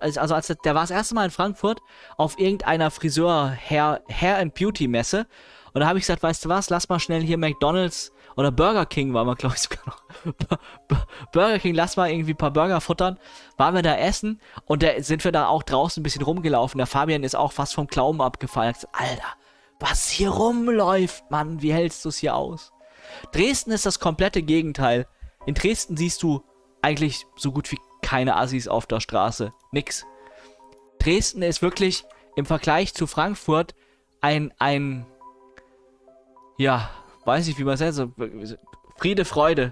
war das erste Mal in Frankfurt auf irgendeiner Hair and Beauty Messe. Und da habe ich gesagt, weißt du was, lass mal schnell hier McDonald's oder Burger King, war wir glaube ich sogar noch. Burger King, lass mal irgendwie ein paar Burger futtern. Waren wir da essen und da sind wir da auch draußen ein bisschen rumgelaufen. Der Fabian ist auch fast vom Glauben abgefallen. Er hat gesagt, Alter, was hier rumläuft, Mann, wie hältst du es hier aus? Dresden ist das komplette Gegenteil. In Dresden siehst du eigentlich so gut wie keine Assis auf der Straße. Nix. Dresden ist wirklich im Vergleich zu Frankfurt ja, weiß ich, wie man es nennt, Friede, Freude.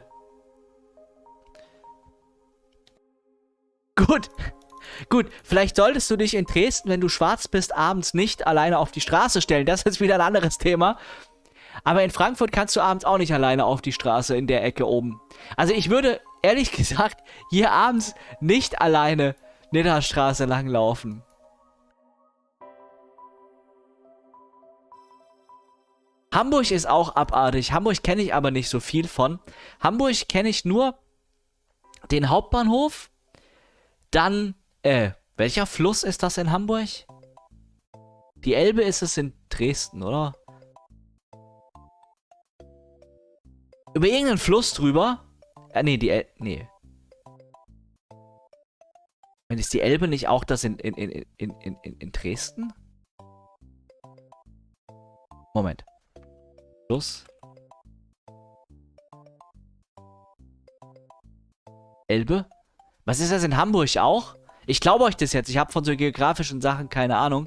Gut. Gut, vielleicht solltest du dich in Dresden, wenn du schwarz bist, abends nicht alleine auf die Straße stellen. Das ist wieder ein anderes Thema. Aber in Frankfurt kannst du abends auch nicht alleine auf die Straße in der Ecke oben. Also ich würde, ehrlich gesagt, hier abends nicht alleine Nidderstraße langlaufen. Hamburg ist auch abartig. Hamburg kenne ich aber nicht so viel von. Hamburg kenne ich nur den Hauptbahnhof. Dann, welcher Fluss ist das in Hamburg? Die Elbe ist es in Dresden, oder? Über irgendeinen Fluss drüber. Nee, nee. Ist die Elbe nicht auch das in Dresden? Moment. Fluss. Elbe? Was ist das in Hamburg auch? Ich glaube euch das jetzt. Ich habe von so geografischen Sachen keine Ahnung.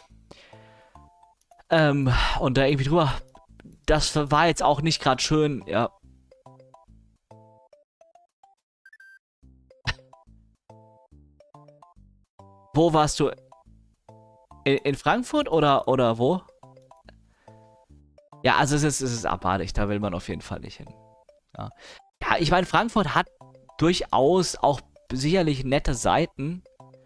Und da irgendwie drüber. Das war jetzt auch nicht gerade schön, ja. Wo warst du? In Frankfurt oder wo? Ja, also es ist abartig. Da will man auf jeden Fall nicht hin. Ja, ja, ich meine, Frankfurt hat durchaus auch sicherlich nette Seiten.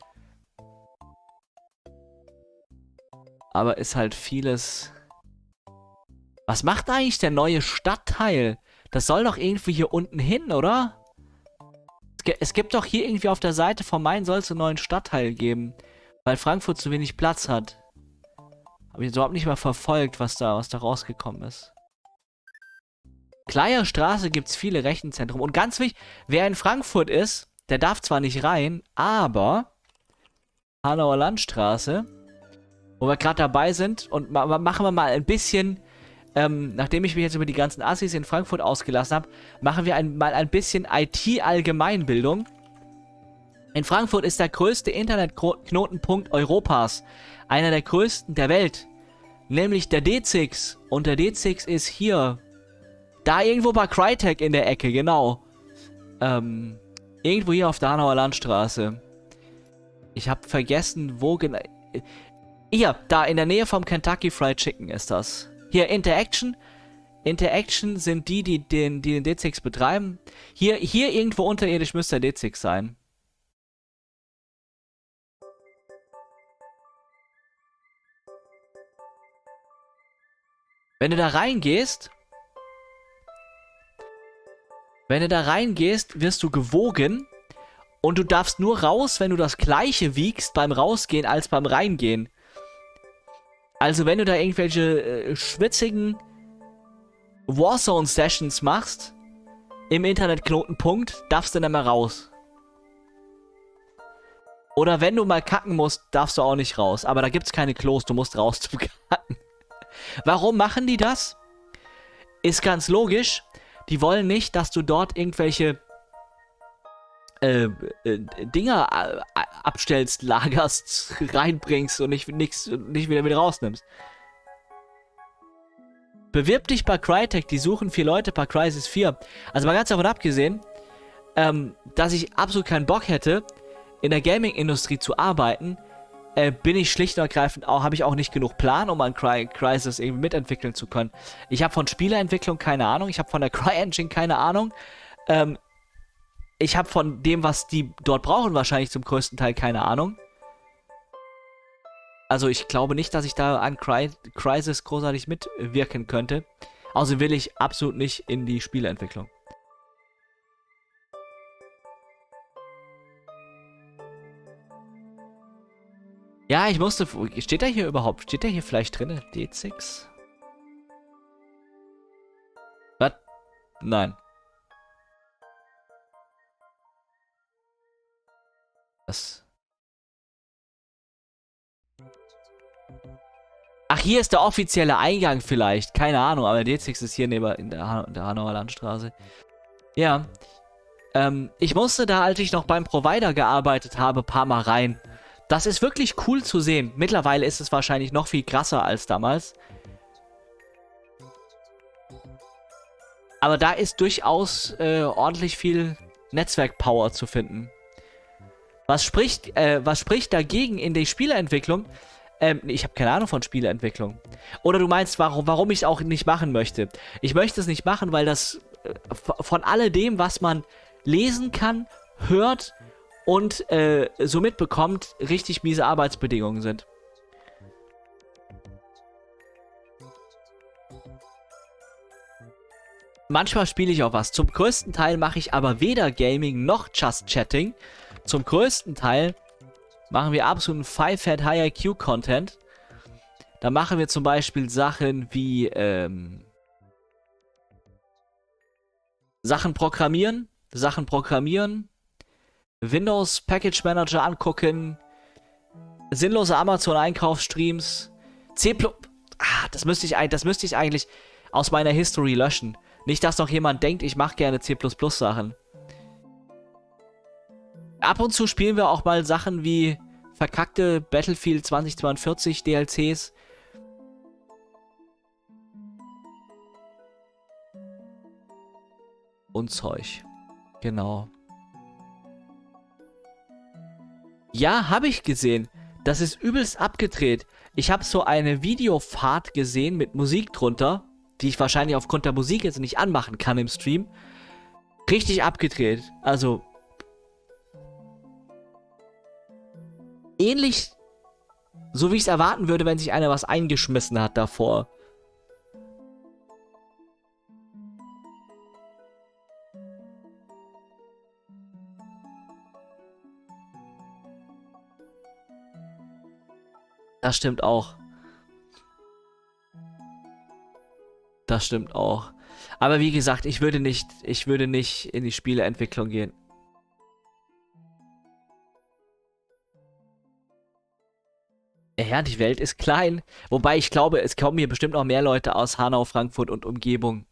Aber ist halt vieles... Was macht eigentlich der neue Stadtteil? Das soll doch irgendwie hier unten hin, oder? Es gibt doch hier irgendwie auf der Seite von Main soll es einen neuen Stadtteil geben. Weil Frankfurt zu wenig Platz hat. Habe ich überhaupt nicht mehr verfolgt, was da rausgekommen ist. Kleier Straße gibt es viele Rechenzentren. Und ganz wichtig, wer in Frankfurt ist, der darf zwar nicht rein, aber Hanauer Landstraße, wo wir gerade dabei sind, und machen wir mal ein bisschen, nachdem ich mich jetzt über die ganzen Assis in Frankfurt ausgelassen habe, machen wir mal ein bisschen IT-Allgemeinbildung. In Frankfurt ist der größte Internetknotenpunkt Europas, einer der größten der Welt, nämlich der D6. Und der D6 ist hier, da irgendwo bei Crytek in der Ecke, genau. Irgendwo hier auf der Hanauer Landstraße. Ich habe vergessen, wo genau. Hier, da in der Nähe vom Kentucky Fried Chicken ist das. Hier, Interaction. Interaction sind die den D6 betreiben. Hier irgendwo unterirdisch müsste der D6 sein. Wenn du da reingehst, wirst du gewogen und du darfst nur raus, wenn du das gleiche wiegst beim Rausgehen als beim Reingehen. Also wenn du da irgendwelche schwitzigen Warzone-Sessions machst im Internetknotenpunkt, darfst du nicht mehr raus. Oder wenn du mal kacken musst, darfst du auch nicht raus. Aber da gibt's keine Klos, du musst raus zum Kacken. Warum machen die das? Ist ganz logisch. Die wollen nicht, dass du dort irgendwelche Dinger abstellst, lagerst, reinbringst und nicht wieder rausnimmst. Bewirb dich bei Crytek, die suchen 4 Leute bei Crysis 4. Also mal ganz davon abgesehen, dass ich absolut keinen Bock hätte, in der Gaming-Industrie zu arbeiten, bin ich schlicht und ergreifend auch, habe ich auch nicht genug Plan, um an Crysis irgendwie mitentwickeln zu können. Ich habe von Spieleentwicklung keine Ahnung, ich habe von der CryEngine keine Ahnung, ich habe von dem, was die dort brauchen, wahrscheinlich zum größten Teil keine Ahnung. Also ich glaube nicht, dass ich da an Crysis großartig mitwirken könnte. Also will ich absolut nicht in die Spieleentwicklung. Ja, ich musste... Steht da hier überhaupt? Steht da hier vielleicht drin? D6? Nein. Das. Ach, hier ist der offizielle Eingang vielleicht. Keine Ahnung, aber der D6 ist hier neben in der Hanauer Landstraße. Ja. Ich musste da, als ich noch beim Provider gearbeitet habe, ein paar Mal rein. Das ist wirklich cool zu sehen. Mittlerweile ist es wahrscheinlich noch viel krasser als damals. Aber da ist durchaus ordentlich viel Netzwerkpower zu finden. Was spricht dagegen in der Spieleentwicklung? Ich habe keine Ahnung von Spieleentwicklung. Oder du meinst, warum ich es auch nicht machen möchte. Ich möchte es nicht machen, weil das von alledem, was man lesen kann, hört und so mitbekommt, richtig miese Arbeitsbedingungen sind. Manchmal spiele ich auch was. Zum größten Teil mache ich aber weder Gaming noch Just Chatting. Zum größten Teil machen wir absoluten 5-Fat High IQ Content. Da machen wir zum Beispiel Sachen wie Sachen programmieren, Windows Package Manager angucken, sinnlose Amazon Einkaufsstreams, C++. Das müsste ich eigentlich aus meiner History löschen. Nicht, dass noch jemand denkt, ich mache gerne C++ Sachen. Ab und zu spielen wir auch mal Sachen wie verkackte Battlefield 2042 DLCs. Und Zeug. Genau. Ja, habe ich gesehen. Das ist übelst abgedreht. Ich habe so eine Videofahrt gesehen mit Musik drunter, die ich wahrscheinlich aufgrund der Musik jetzt nicht anmachen kann im Stream. Richtig abgedreht. Also ähnlich, so wie ich es erwarten würde, wenn sich einer was eingeschmissen hat davor. Das stimmt auch. Das stimmt auch. Aber wie gesagt, ich würde nicht in die Spieleentwicklung gehen. Ja, die Welt ist klein. Wobei ich glaube, es kommen hier bestimmt noch mehr Leute aus Hanau, Frankfurt und Umgebung.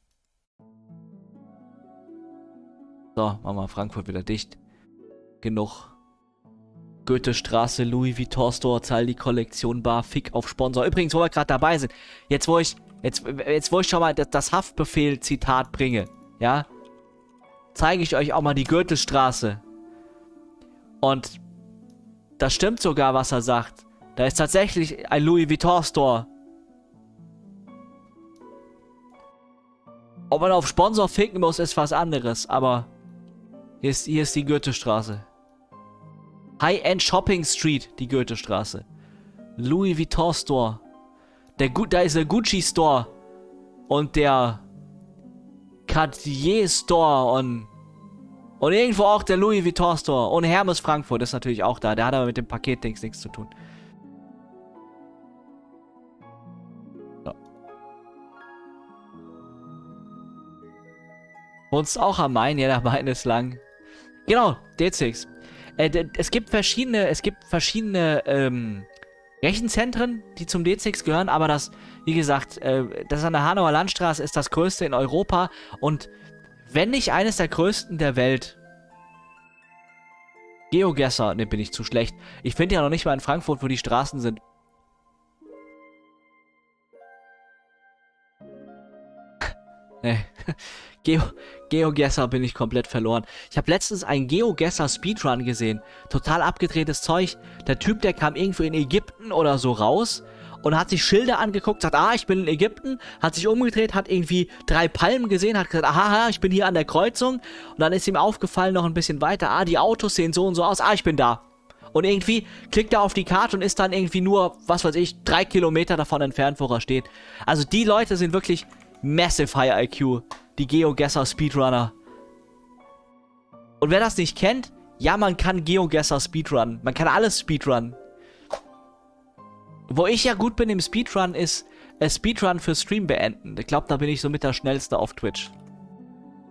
So, machen wir Frankfurt wieder dicht. Genug. Goethestraße, Louis Vuitton Store, zahl die Kollektion bar, Fick auf Sponsor. Übrigens, wo wir gerade dabei sind, jetzt wo ich schon mal das Haftbefehl-Zitat bringe, ja, zeige ich euch auch mal die Goethestraße. Und das stimmt sogar, was er sagt. Da ist tatsächlich ein Louis Vuitton Store. Ob man auf Sponsor ficken muss, ist was anderes, aber hier ist die Goethestraße. High-End Shopping Street, die Goethestraße. Louis Vuitton Store. Da ist der Gucci Store. Und der Cartier Store. Und irgendwo auch der Louis Vuitton Store. Und Hermes Frankfurt ist natürlich auch da. Der hat aber mit dem Paketdings nichts zu tun. So. Wohnst auch am Main? Ja, der Main ist lang. Genau, D6. Es gibt verschiedene Rechenzentren, die zum D6 gehören, aber das, wie gesagt, das an der Hanauer Landstraße ist das größte in Europa und wenn nicht eines der größten der Welt. GeoGuessr, ne, bin ich zu schlecht. Ich finde ja noch nicht mal in Frankfurt, wo die Straßen sind. Ne. GeoGuessr bin ich komplett verloren. Ich habe letztens einen GeoGuessr Speedrun gesehen. Total abgedrehtes Zeug. Der Typ, der kam irgendwo in Ägypten oder so raus und hat sich Schilder angeguckt, sagt, ich bin in Ägypten, hat sich umgedreht, hat irgendwie 3 Palmen gesehen, hat gesagt, aha, ich bin hier an der Kreuzung und dann ist ihm aufgefallen noch ein bisschen weiter, die Autos sehen so und so aus, ich bin da. Und irgendwie klickt er auf die Karte und ist dann irgendwie nur, was weiß ich, 3 Kilometer davon entfernt, wo er steht. Also die Leute sind wirklich massive High IQ. Die GeoGuessr Speedrunner. Und wer das nicht kennt, ja, man kann GeoGuessr Speedrun. Man kann alles Speedrun. Wo ich ja gut bin im Speedrun ist Speedrun für Stream beenden. Ich glaube, da bin ich so mit der schnellste auf Twitch.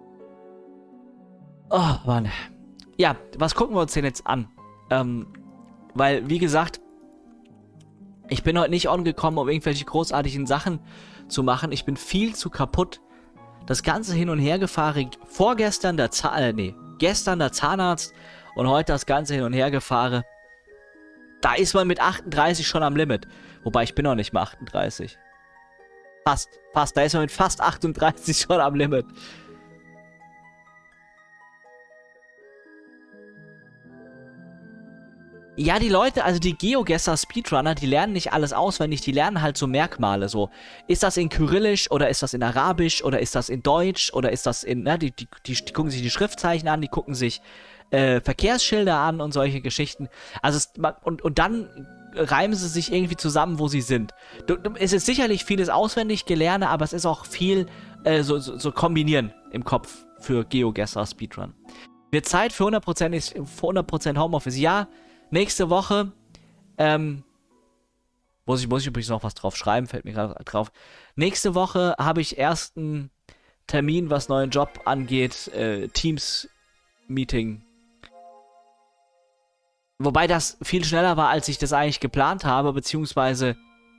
Oh, Mann. Ja, was gucken wir uns denn jetzt an? Weil, wie gesagt, ich bin heute nicht angekommen, um irgendwelche großartigen Sachen zu machen. Ich bin viel zu kaputt. Das ganze Hin- und Hergefahren. Vorgestern gestern der Zahnarzt und heute das ganze Hin- und Hergefahren. Da ist man mit 38 schon am Limit. Wobei, ich bin noch nicht mal 38. Fast. Da ist man mit fast 38 schon am Limit. Ja, die Leute, also die GeoGuessr-Speedrunner, die lernen nicht alles auswendig, die lernen halt so Merkmale, so. Ist das in Kyrillisch oder ist das in Arabisch oder ist das in Deutsch oder ist das in, ne, die gucken sich die Schriftzeichen an, die gucken sich Verkehrsschilder an und solche Geschichten. Also, und dann reimen sie sich irgendwie zusammen, wo sie sind. Es ist sicherlich vieles auswendig gelerne, aber es ist auch viel so kombinieren im Kopf für GeoGuessr-Speedrun. Wird Zeit für 100% Homeoffice, ja. Nächste Woche, muss ich übrigens noch was drauf schreiben, fällt mir gerade drauf. Nächste Woche habe ich ersten Termin, was neuen Job angeht, Teams-Meeting. Wobei das viel schneller war, als ich das eigentlich geplant habe, beziehungsweise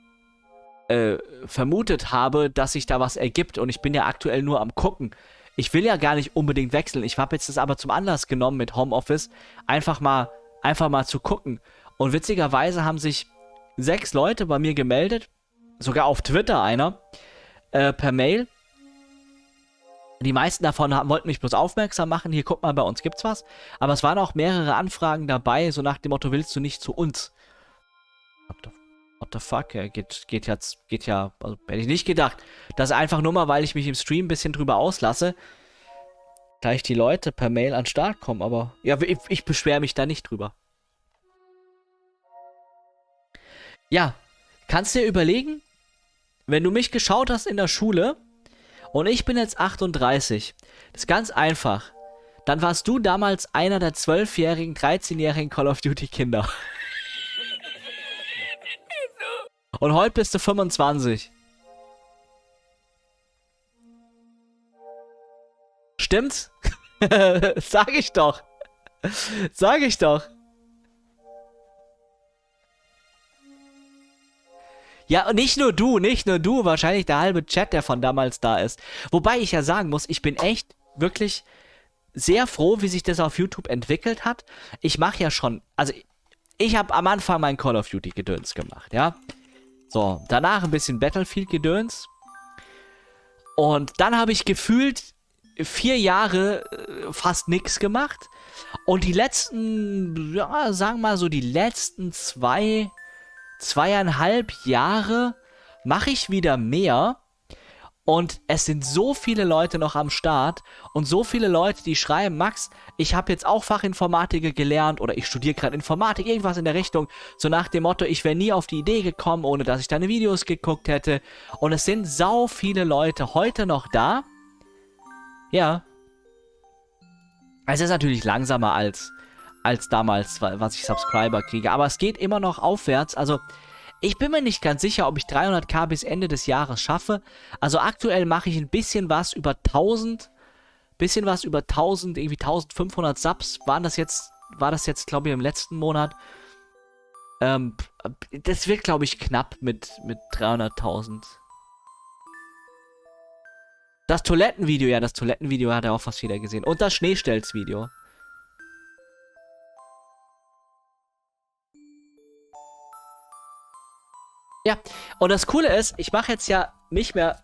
vermutet habe, dass sich da was ergibt. Und ich bin ja aktuell nur am Gucken. Ich will ja gar nicht unbedingt wechseln. Ich habe jetzt das aber zum Anlass genommen mit Homeoffice, einfach mal zu gucken. Und witzigerweise haben sich 6 Leute bei mir gemeldet, sogar auf Twitter einer, per Mail. Die meisten davon wollten mich bloß aufmerksam machen, hier guck mal, bei uns gibt's was. Aber es waren auch mehrere Anfragen dabei, so nach dem Motto, willst du nicht zu uns? What the fuck, geht ja, also hätte ich nicht gedacht. Das ist einfach nur mal, weil ich mich im Stream ein bisschen drüber auslasse, gleich die Leute per Mail an den Start kommen, aber ja, ich beschwere mich da nicht drüber. Ja, kannst dir überlegen, wenn du mich geschaut hast in der Schule und ich bin jetzt 38, das ist ganz einfach, dann warst du damals einer der 12-jährigen, 13-jährigen Call of Duty Kinder. Und heute bist du 25. Stimmt's? Sag ich doch. Ja, und nicht nur du, wahrscheinlich der halbe Chat, der von damals da ist. Wobei ich ja sagen muss, ich bin echt wirklich sehr froh, wie sich das auf YouTube entwickelt hat. Ich mache ja schon, also ich habe am Anfang mein Call of Duty Gedöns gemacht, ja. So, danach ein bisschen Battlefield Gedöns. Und dann habe ich gefühlt 4 Jahre fast nichts gemacht. Und die letzten, ja, sagen wir mal so, die letzten 2,5 Jahre mache ich wieder mehr. Und es sind so viele Leute noch am Start und so viele Leute, die schreiben, Max, ich habe jetzt auch Fachinformatiker gelernt oder ich studiere gerade Informatik, irgendwas in der Richtung, so nach dem Motto, ich wäre nie auf die Idee gekommen, ohne dass ich deine Videos geguckt hätte. Und es sind sau viele Leute heute noch da. Ja. Es ist natürlich langsamer als damals, was ich Subscriber kriege, aber es geht immer noch aufwärts, also ich bin mir nicht ganz sicher, ob ich 300.000 bis Ende des Jahres schaffe. Also aktuell mache ich ein bisschen was über 1000, irgendwie 1500 Subs. War das jetzt, glaube ich, im letzten Monat. Das wird, glaube ich, knapp mit 300.000. Das Toilettenvideo hat ja auch fast jeder gesehen. Und das Schneestelzvideo. Ja, und das Coole ist, ich mache jetzt ja nicht mehr,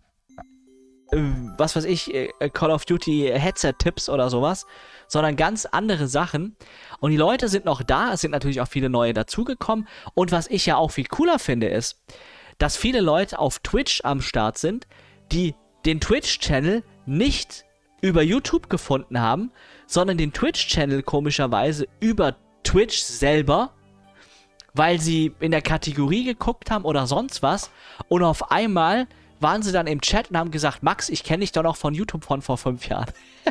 was weiß ich, Call of Duty Headset-Tipps oder sowas, sondern ganz andere Sachen. Und die Leute sind noch da, es sind natürlich auch viele neue dazugekommen. Und was ich ja auch viel cooler finde, ist, dass viele Leute auf Twitch am Start sind, die den Twitch-Channel nicht über YouTube gefunden haben, sondern den Twitch-Channel komischerweise über Twitch selber, weil sie in der Kategorie geguckt haben oder sonst was und auf einmal waren sie dann im Chat und haben gesagt, Max, ich kenne dich doch noch von YouTube von vor 5 Jahren.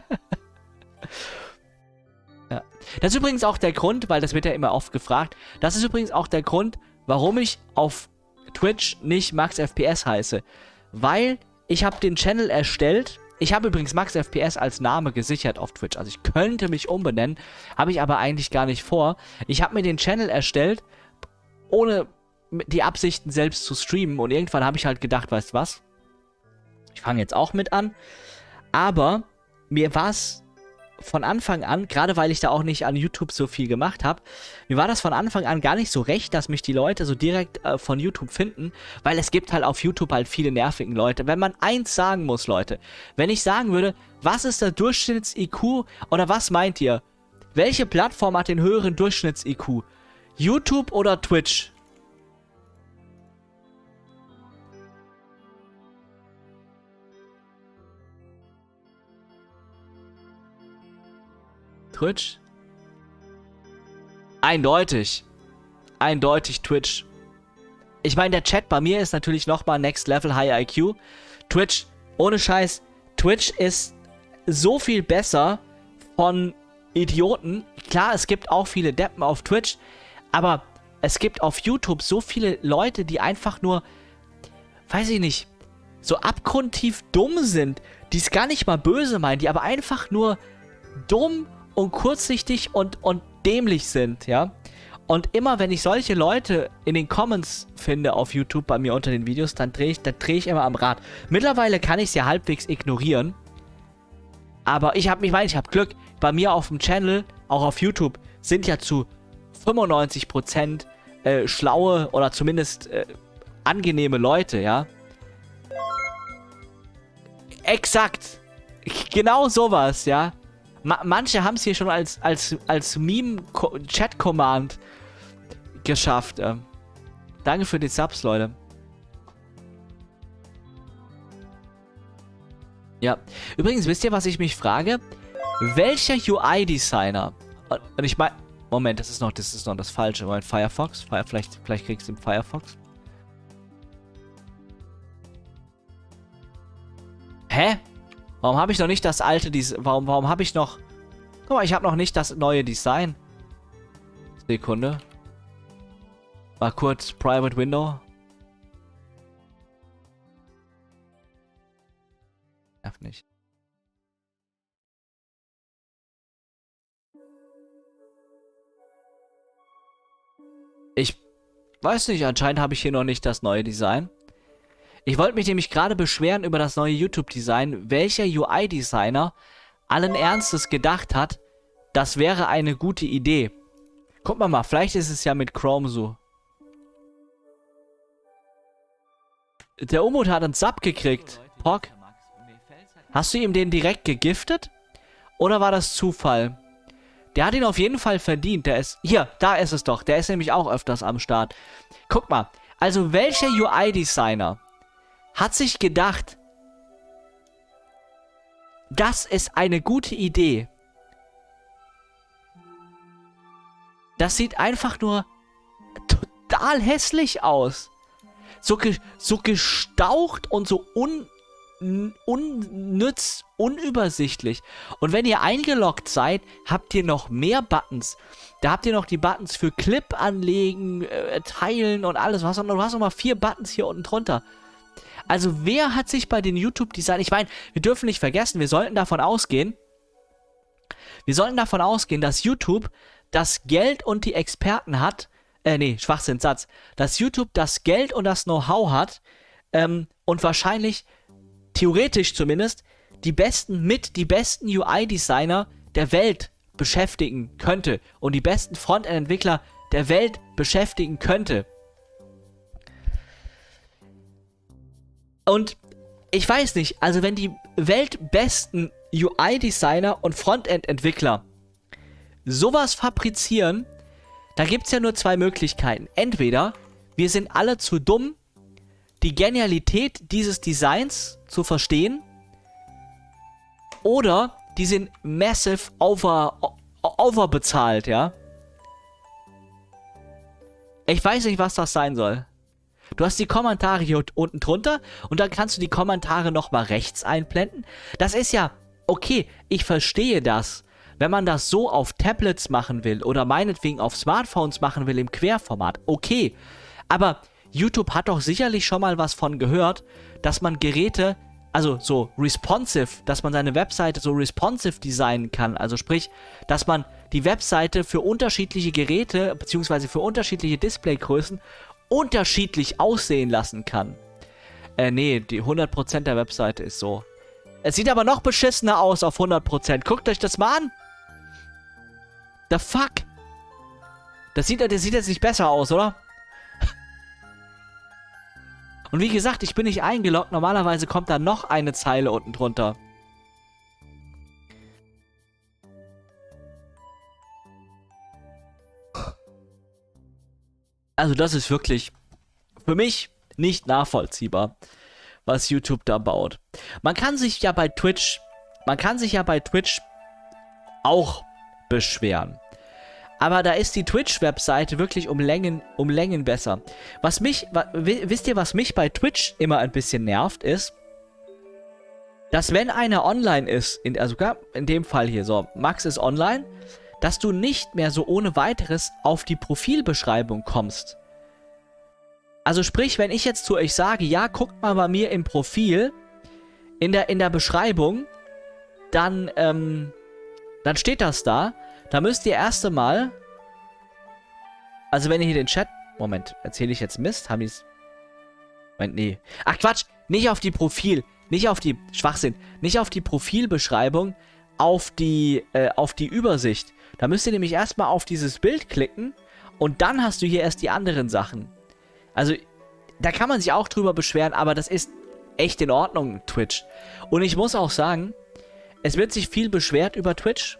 Ja. Das ist übrigens auch der Grund, weil das wird ja immer oft gefragt, das ist übrigens auch der Grund, warum ich auf Twitch nicht Max FPS heiße. Weil ich habe den Channel erstellt, Ich habe übrigens Max FPS als Name gesichert auf Twitch. Also ich könnte mich umbenennen, habe ich aber eigentlich gar nicht vor. Ich habe mir den Channel erstellt, ohne die Absichten selbst zu streamen. Und irgendwann habe ich halt gedacht, weißt du was? Ich fange jetzt auch mit an. Aber mir war es von Anfang an, gerade weil ich da auch nicht an YouTube so viel gemacht habe, mir war das von Anfang an gar nicht so recht, dass mich die Leute so direkt von YouTube finden, weil es gibt halt auf YouTube halt viele nervigen Leute. Wenn man eins sagen muss, Leute, wenn ich sagen würde, was ist der Durchschnitts-IQ oder was meint ihr? Welche Plattform hat den höheren Durchschnitts-IQ? YouTube oder Twitch? Twitch? Eindeutig. Eindeutig Twitch. Ich meine, der Chat bei mir ist natürlich nochmal Next Level High IQ. Twitch, ohne Scheiß, Twitch ist so viel besser von Idioten. Klar, es gibt auch viele Deppen auf Twitch, aber es gibt auf YouTube so viele Leute, die einfach nur, weiß ich nicht, so abgrundtief dumm sind, die es gar nicht mal böse meinen, die aber einfach nur dumm und kurzsichtig und dämlich sind, ja. Und immer, wenn ich solche Leute in den Comments finde auf YouTube bei mir unter den Videos, dann drehe ich immer am Rad. Mittlerweile kann ich es ja halbwegs ignorieren. Aber ich habe Glück. Bei mir auf dem Channel, auch auf YouTube, sind ja zu 95% schlaue oder zumindest angenehme Leute, ja. Exakt. Genau sowas, ja. Manche haben es hier schon als Meme-Chat-Command geschafft. Danke für die Subs, Leute. Ja. Übrigens, wisst ihr, was ich mich frage? Welcher UI-Designer? Und ich meine... Moment, das ist noch das Falsche. Moment, Firefox? Vielleicht kriegst du den Firefox. Hä? Warum habe ich noch nicht das alte Design? Warum habe ich noch... Guck mal, ich habe noch nicht das neue Design. Sekunde. Mal kurz Private Window. Darf nicht. Ich weiß nicht, anscheinend habe ich hier noch nicht das neue Design. Ich wollte mich nämlich gerade beschweren über das neue YouTube-Design, welcher UI-Designer allen Ernstes gedacht hat, das wäre eine gute Idee. Guck mal, vielleicht ist es ja mit Chrome so. Der Umut hat einen Sub gekriegt. Pock. Hast du ihm den direkt gegiftet? Oder war das Zufall? Der hat ihn auf jeden Fall verdient. Der ist... Hier, da ist es doch. Der ist nämlich auch öfters am Start. Guck mal. Also, welcher UI-Designer hat sich gedacht, das ist eine gute Idee. Das sieht einfach nur total hässlich aus. So gestaucht und so unnütz, unübersichtlich. Und wenn ihr eingeloggt seid, habt ihr noch mehr Buttons. Da habt ihr noch die Buttons für Clip anlegen, teilen und alles. Du hast noch mal 4 Buttons hier unten drunter. Also wer hat sich bei den YouTube-Design... Ich meine, wir dürfen nicht vergessen, wir sollten davon ausgehen, dass YouTube das Geld und die Experten hat, Schwachsinnssatz, dass YouTube das Geld und das Know-how hat, und wahrscheinlich, theoretisch zumindest, die besten UI-Designer der Welt beschäftigen könnte und die besten Frontend-Entwickler der Welt beschäftigen könnte. Und ich weiß nicht, also wenn die weltbesten UI-Designer und Frontend-Entwickler sowas fabrizieren, da gibt es ja nur 2 Möglichkeiten. Entweder wir sind alle zu dumm, die Genialität dieses Designs zu verstehen, oder die sind massive overbezahlt, ja. Ich weiß nicht, was das sein soll. Du hast die Kommentare hier unten drunter und dann kannst du die Kommentare nochmal rechts einblenden. Das ist ja, okay, ich verstehe das. Wenn man das so auf Tablets machen will oder meinetwegen auf Smartphones machen will im Querformat, okay. Aber YouTube hat doch sicherlich schon mal was von gehört, dass man Geräte also so responsive, dass man seine Webseite so responsive designen kann. Also sprich, dass man die Webseite für unterschiedliche Geräte beziehungsweise für unterschiedliche Displaygrößen unterschiedlich aussehen lassen kann. Nee, die 100% der Webseite ist so. Es sieht aber noch beschissener aus auf 100%. Guckt euch das mal an. The fuck? Das sieht jetzt nicht besser aus, oder? Und wie gesagt, ich bin nicht eingeloggt. Normalerweise kommt da noch eine Zeile unten drunter. Also das ist wirklich für mich nicht nachvollziehbar, was YouTube da baut. Man kann sich ja bei Twitch auch beschweren. Aber da ist die Twitch-Webseite wirklich um Längen besser. Wisst ihr, was mich bei Twitch immer ein bisschen nervt, ist, dass wenn einer online ist, also in dem Fall hier, so, Max ist online, dass du nicht mehr so ohne weiteres auf die Profilbeschreibung kommst. Also sprich, wenn ich jetzt zu euch sage, ja, guckt mal bei mir im Profil, in der Beschreibung, dann steht das da. Da müsst ihr erst einmal, also wenn ihr hier den Chat, Moment, erzähle ich jetzt Mist? Haben die es, Moment, nee. Ach Quatsch, nicht auf die Schwachsinn, nicht auf die Profilbeschreibung, auf die Übersicht. Da müsst ihr nämlich erstmal auf dieses Bild klicken und dann hast du hier erst die anderen Sachen. Also, da kann man sich auch drüber beschweren, aber das ist echt in Ordnung, Twitch. Und ich muss auch sagen, es wird sich viel beschwert über Twitch.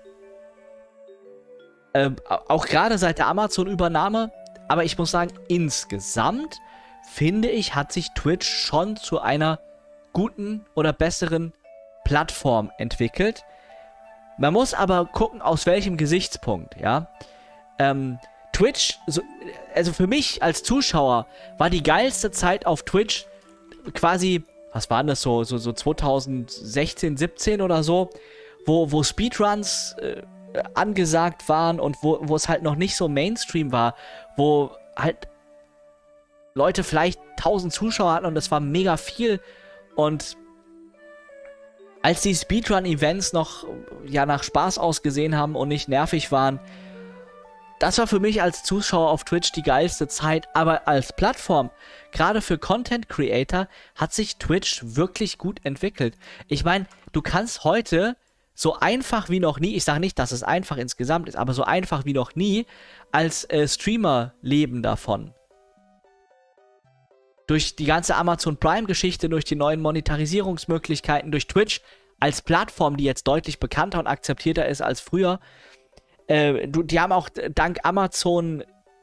Auch gerade seit der Amazon-Übernahme. Aber ich muss sagen, insgesamt, finde ich, hat sich Twitch schon zu einer guten oder besseren Plattform entwickelt. Man muss aber gucken, aus welchem Gesichtspunkt, ja. Twitch, also für mich als Zuschauer, war die geilste Zeit auf Twitch quasi, was waren das so 2016, 17 oder so, wo Speedruns angesagt waren und wo es halt noch nicht so Mainstream war, wo halt Leute vielleicht 1000 Zuschauer hatten und das war mega viel. Und als die Speedrun-Events noch ja nach Spaß ausgesehen haben und nicht nervig waren, das war für mich als Zuschauer auf Twitch die geilste Zeit. Aber als Plattform, gerade für Content Creator, hat sich Twitch wirklich gut entwickelt. Ich meine, du kannst heute so einfach wie noch nie, ich sage nicht, dass es einfach insgesamt ist, aber so einfach wie noch nie, als Streamer leben davon. Durch die ganze Amazon Prime-Geschichte, durch die neuen Monetarisierungsmöglichkeiten, durch Twitch als Plattform, die jetzt deutlich bekannter und akzeptierter ist als früher. Die haben auch dank Amazon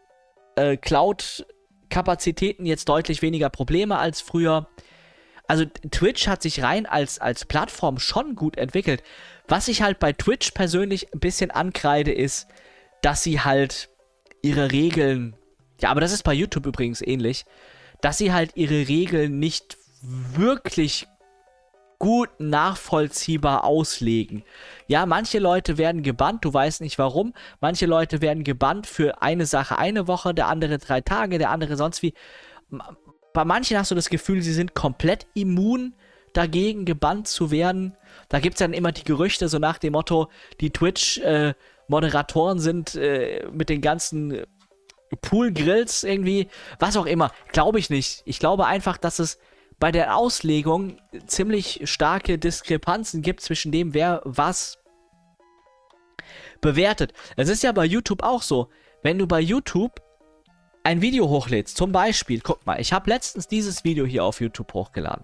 Cloud-Kapazitäten jetzt deutlich weniger Probleme als früher. Also Twitch hat sich rein als Plattform schon gut entwickelt. Was ich halt bei Twitch persönlich ein bisschen ankreide, ist, dass sie halt ihre Regeln, ja, aber das ist bei YouTube übrigens ähnlich, dass sie halt ihre Regeln nicht wirklich gut nachvollziehbar auslegen. Ja, manche Leute werden gebannt, du weißt nicht warum. Manche Leute werden gebannt für eine Sache eine Woche, der andere 3 Tage, der andere sonst wie. Bei manchen hast du das Gefühl, sie sind komplett immun dagegen, gebannt zu werden. Da gibt es dann immer die Gerüchte, so nach dem Motto, die Twitch-Moderatoren sind mit den ganzen Pool-Grills irgendwie, was auch immer. Glaube ich nicht. Ich glaube einfach, dass es bei der Auslegung ziemlich starke Diskrepanzen gibt zwischen dem, wer was bewertet. Es ist ja bei YouTube auch so. Wenn du bei YouTube ein Video hochlädst, zum Beispiel, guck mal, ich habe letztens dieses Video hier auf YouTube hochgeladen.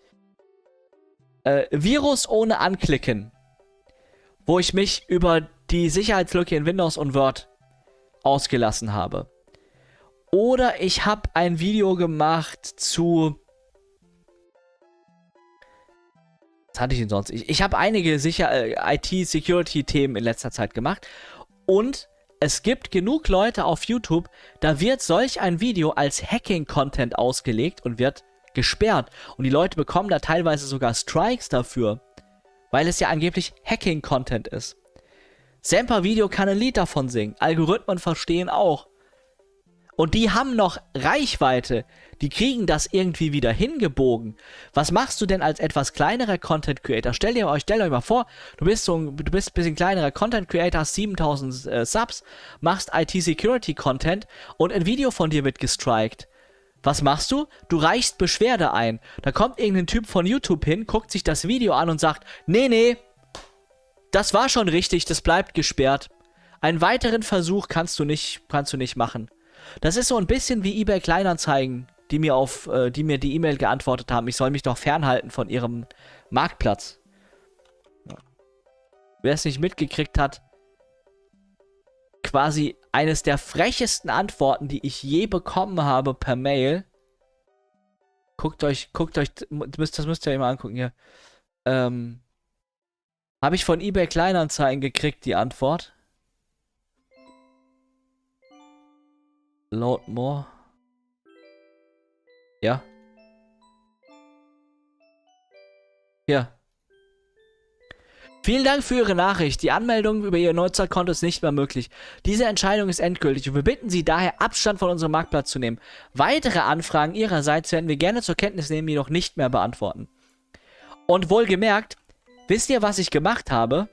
Virus ohne anklicken, wo ich mich über die Sicherheitslücke in Windows und Word ausgelassen habe. Oder ich habe ein Video gemacht zu... Was hatte ich denn sonst? Ich habe einige IT-Security-Themen in letzter Zeit gemacht. Und es gibt genug Leute auf YouTube, da wird solch ein Video als Hacking-Content ausgelegt und wird gesperrt. Und die Leute bekommen da teilweise sogar Strikes dafür, weil es ja angeblich Hacking-Content ist. Semper Video kann ein Lied davon singen. Algorithmen verstehen auch. Und die haben noch Reichweite. Die kriegen das irgendwie wieder hingebogen. Was machst du denn als etwas kleinerer Content Creator? Stellt euch mal vor, du bist ein bisschen kleinerer Content Creator, hast 7000 Subs, machst IT-Security Content und ein Video von dir wird gestrikt. Was machst du? Du reichst Beschwerde ein. Da kommt irgendein Typ von YouTube hin, guckt sich das Video an und sagt, nee, das war schon richtig, das bleibt gesperrt. Einen weiteren Versuch kannst du nicht machen. Das ist so ein bisschen wie eBay Kleinanzeigen, die mir die E-Mail geantwortet haben, ich soll mich doch fernhalten von ihrem Marktplatz. Ja. Wer es nicht mitgekriegt hat, quasi eines der frechesten Antworten, die ich je bekommen habe per Mail. Guckt euch, das müsst ihr euch mal angucken hier. Habe ich von eBay Kleinanzeigen gekriegt, die Antwort. Load more. Ja. Hier. Vielen Dank für Ihre Nachricht. Die Anmeldung über Ihr Nutzerkonto ist nicht mehr möglich. Diese Entscheidung ist endgültig und wir bitten Sie daher, Abstand von unserem Marktplatz zu nehmen. Weitere Anfragen Ihrerseits werden wir gerne zur Kenntnis nehmen, jedoch nicht mehr beantworten. Und wohlgemerkt, wisst ihr, was ich gemacht habe?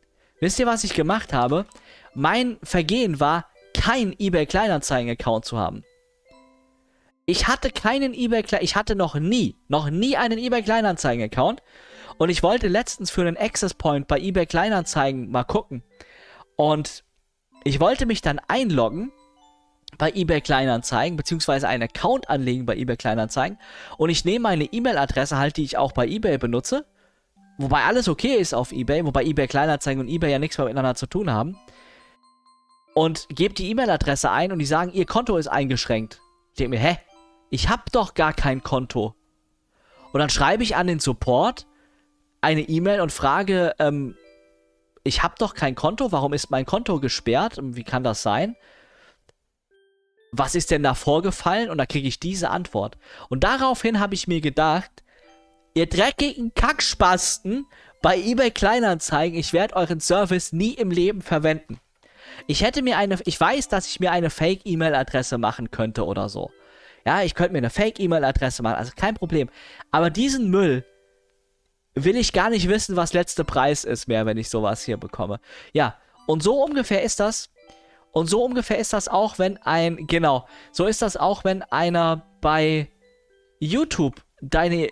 Mein Vergehen war, kein eBay Kleinanzeigen-Account zu haben. Ich hatte noch nie einen eBay Kleinanzeigen-Account und ich wollte letztens für einen Access Point bei eBay Kleinanzeigen mal gucken und ich wollte mich dann einloggen bei eBay Kleinanzeigen, beziehungsweise einen Account anlegen bei eBay Kleinanzeigen und ich nehme meine E-Mail-Adresse halt, die ich auch bei eBay benutze, wobei alles okay ist auf eBay, wobei eBay Kleinanzeigen und eBay ja nichts mehr miteinander zu tun haben, und gebe die E-Mail-Adresse ein und die sagen, ihr Konto ist eingeschränkt. Ich denke mir, ich habe doch gar kein Konto. Und dann schreibe ich an den Support eine E-Mail und frage, ich habe doch kein Konto, warum ist mein Konto gesperrt? Wie kann das sein? Was ist denn da vorgefallen? Und da kriege ich diese Antwort. Und daraufhin habe ich mir gedacht, ihr dreckigen Kackspasten bei eBay Kleinanzeigen, ich werde euren Service nie im Leben verwenden. Ich weiß, dass ich mir eine Fake-E-Mail-Adresse machen könnte oder so. Ja, ich könnte mir eine Fake-E-Mail-Adresse machen, also kein Problem. Aber diesen Müll will ich gar nicht wissen, was letzter Preis ist mehr, wenn ich sowas hier bekomme. Ja, und so ungefähr ist das. Und so ungefähr ist das auch, wenn so ist das auch, wenn einer bei YouTube deinen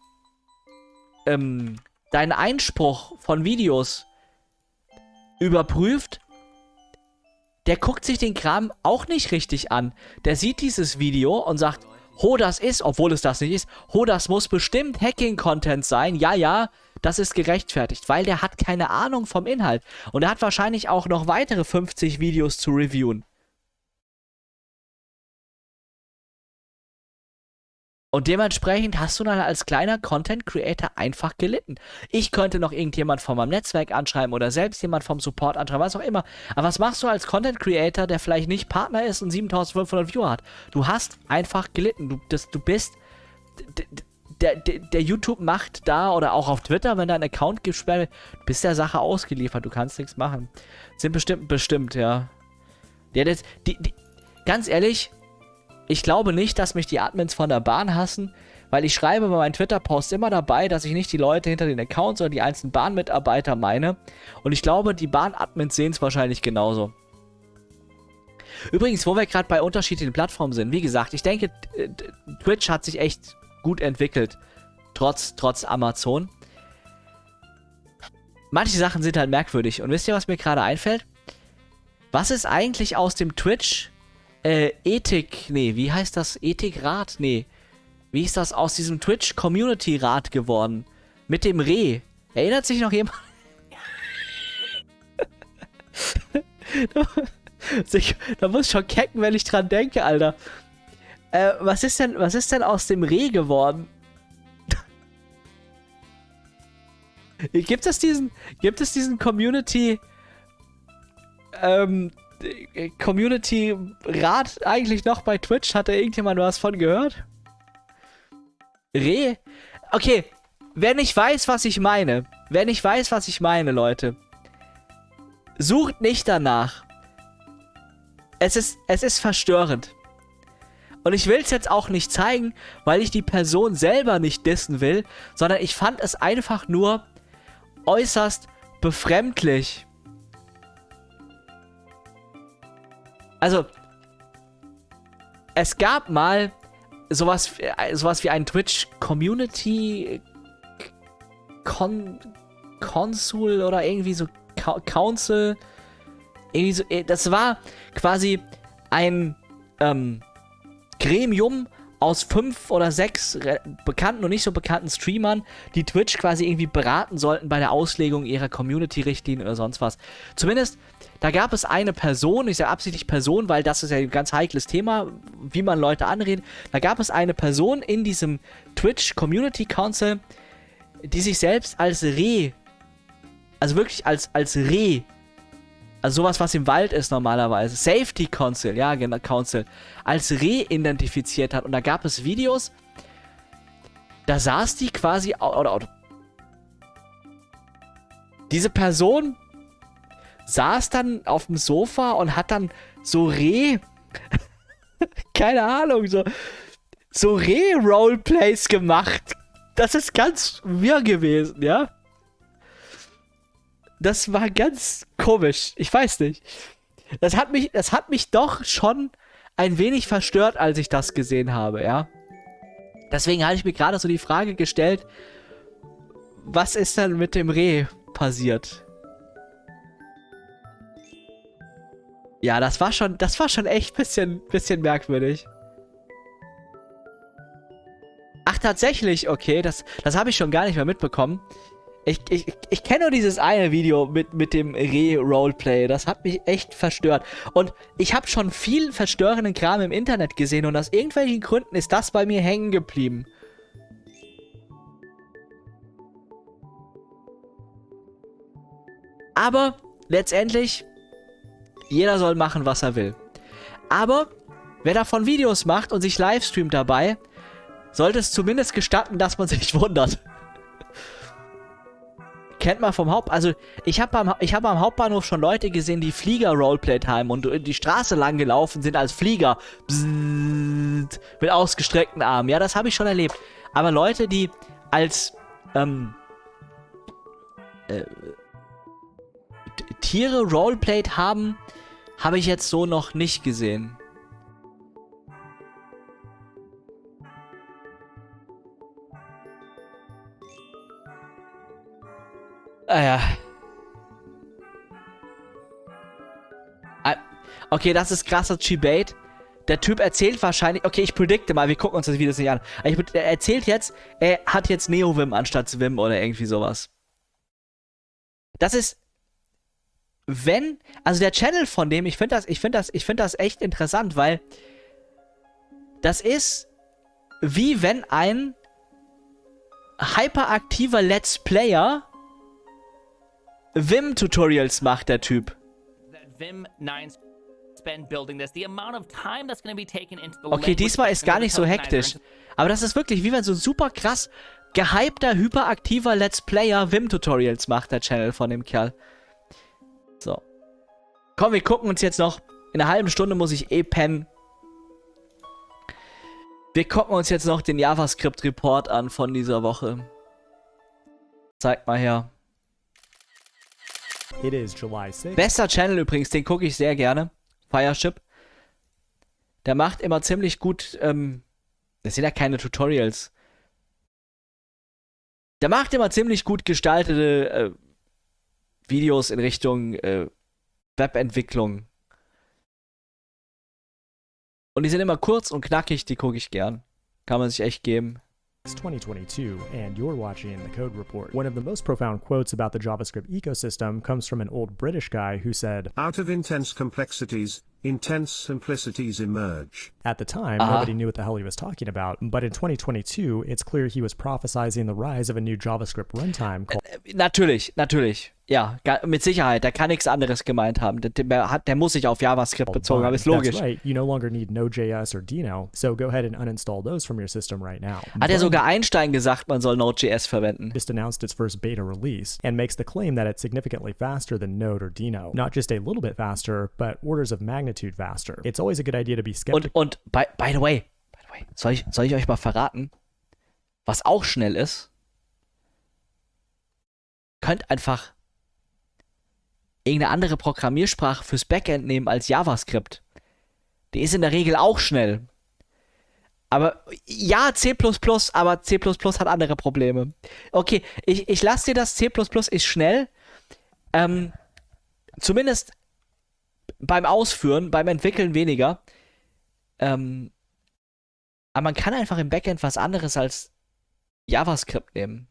Einspruch von Videos überprüft. Der guckt sich den Kram auch nicht richtig an. Der sieht dieses Video und sagt, das ist, obwohl es das nicht ist, das muss bestimmt Hacking-Content sein. Ja, das ist gerechtfertigt, weil der hat keine Ahnung vom Inhalt. Und er hat wahrscheinlich auch noch weitere 50 Videos zu reviewen. Und dementsprechend hast du dann als kleiner Content Creator einfach gelitten. Ich könnte noch irgendjemand von meinem Netzwerk anschreiben oder selbst jemand vom Support anschreiben, was auch immer. Aber was machst du als Content Creator, der vielleicht nicht Partner ist und 7500 Viewer hat? Du hast einfach gelitten. Du bist... Der YouTube macht da oder auch auf Twitter, wenn dein Account gesperrt wird, bist der Sache ausgeliefert. Du kannst nichts machen. Sind bestimmt, ja. Ganz ehrlich... Ich glaube nicht, dass mich die Admins von der Bahn hassen, weil ich schreibe bei meinen Twitter-Posts immer dabei, dass ich nicht die Leute hinter den Accounts oder die einzelnen Bahnmitarbeiter meine. Und ich glaube, die Bahn-Admins sehen es wahrscheinlich genauso. Übrigens, wo wir gerade bei unterschiedlichen Plattformen sind, wie gesagt, ich denke, Twitch hat sich echt gut entwickelt, trotz Amazon. Manche Sachen sind halt merkwürdig. Und wisst ihr, was mir gerade einfällt? Was ist eigentlich aus dem Twitch... wie heißt das? Ethikrat? Nee. Wie ist das aus diesem Twitch-Community-Rat geworden? Mit dem Reh. Erinnert sich noch jemand? Da muss ich schon kecken, wenn ich dran denke, Alter. Was ist denn aus dem Reh geworden? Gibt es diesen Community-Rat eigentlich noch bei Twitch? Hat da irgendjemand was von gehört? Reh? Okay, wer nicht weiß, was ich meine, Leute, sucht nicht danach. Es ist verstörend. Und ich will es jetzt auch nicht zeigen, weil ich die Person selber nicht dissen will, sondern ich fand es einfach nur äußerst befremdlich. Also, es gab mal sowas wie ein Twitch Community Consul oder irgendwie so Council. Irgendwie so, das war quasi ein Gremium aus 5 oder 6 bekannten und nicht so bekannten Streamern, die Twitch quasi irgendwie beraten sollten bei der Auslegung ihrer Community-Richtlinien oder sonst was. Zumindest, da gab es eine Person, ich sage absichtlich Person, weil das ist ja ein ganz heikles Thema, wie man Leute anredet. Da gab es eine Person in diesem Twitch Community Council, die sich selbst als Reh, also wirklich als Reh, also sowas, was im Wald ist normalerweise, Safety Council, ja, genau, Council, als Reh identifiziert hat. Und da gab es Videos, da saß die quasi, oder diese Person saß dann auf dem Sofa und hat dann so Reh, keine Ahnung, so Reh-Roleplays gemacht. Das ist ganz wirr gewesen, ja. Das war ganz komisch. Ich weiß nicht. Das hat mich doch schon ein wenig verstört, als ich das gesehen habe, ja. Deswegen hatte ich mir gerade so die Frage gestellt, was ist dann mit dem Reh passiert? Ja, das war schon echt bisschen merkwürdig. Ach, tatsächlich, okay, das habe ich schon gar nicht mehr mitbekommen. Ich kenne nur dieses eine Video mit dem Reh-Roleplay. Das hat mich echt verstört. Und ich habe schon viel verstörenden Kram im Internet gesehen und aus irgendwelchen Gründen ist das bei mir hängen geblieben. Aber letztendlich, jeder soll machen, was er will. Aber wer davon Videos macht und sich livestreamt dabei, sollte es zumindest gestatten, dass man sich wundert. Kennt man vom also ich hab am Hauptbahnhof schon Leute gesehen, die Flieger Roleplayed haben und die Straße lang gelaufen sind als Flieger. Bzzzt, mit ausgestreckten Armen. Ja, das habe ich schon erlebt. Aber Leute, die als Tiere Roleplayed haben, habe ich jetzt so noch nicht gesehen. Ah ja. Okay, das ist krasser G-Bait. Der Typ erzählt wahrscheinlich... Okay, ich predikte mal, wir gucken uns das Video nicht an. Er erzählt jetzt, er hat jetzt Neo-Wim anstatt Swim oder irgendwie sowas. Das ist... Wenn... Also der Channel von dem, ich finde das echt interessant, weil... Das ist... Wie wenn ein... hyperaktiver Let's Player... Vim-Tutorials macht, der Typ. Okay, diesmal ist gar nicht so hektisch. Aber das ist wirklich, wie wenn so ein super krass gehypter, hyperaktiver Let's Player Vim-Tutorials macht, der Channel von dem Kerl. So. Komm, wir gucken uns jetzt noch. In einer halben Stunde muss ich pennen. Wir gucken uns jetzt noch den JavaScript-Report an von dieser Woche. Zeig mal her. It is July 6th. Bester Channel übrigens, den gucke ich sehr gerne. Fireship. Der macht immer ziemlich gut, das sind ja keine Tutorials. Der macht immer ziemlich gut gestaltete Videos in Richtung Webentwicklung. Und die sind immer kurz und knackig, die gucke ich gern. Kann man sich echt geben. 2022, and you're watching the Code Report. One of the most profound quotes about the JavaScript ecosystem comes from an old British guy who said, "Out of intense complexities, intense simplicities emerge." At the time, nobody knew what the hell he was talking about, but in 2022, it's clear he was prophesizing the rise of a new JavaScript runtime called... Natürlich. Ja, mit Sicherheit. Der kann nichts anderes gemeint haben. Der muss sich auf JavaScript bezogen haben, ist logisch. That's right. You no longer need Node.js or Deno, so go ahead and uninstall those from your system right now. Hat ja sogar Einstein gesagt, man soll Node.js verwenden. Just announced its first beta release and makes the claim that it's significantly faster than Node or Deno. Not just a little bit faster, but orders of magnitude faster. It's always a good idea to be skeptical. Und by the way, Soll ich euch mal verraten, was auch schnell ist? Könnt einfach irgendeine andere Programmiersprache fürs Backend nehmen als JavaScript. Die ist in der Regel auch schnell. Aber ja, C++, aber C++ hat andere Probleme. Okay, ich lasse dir das, C++ ist schnell. Zumindest beim Ausführen, beim Entwickeln weniger. Aber man kann einfach im Backend was anderes als JavaScript nehmen.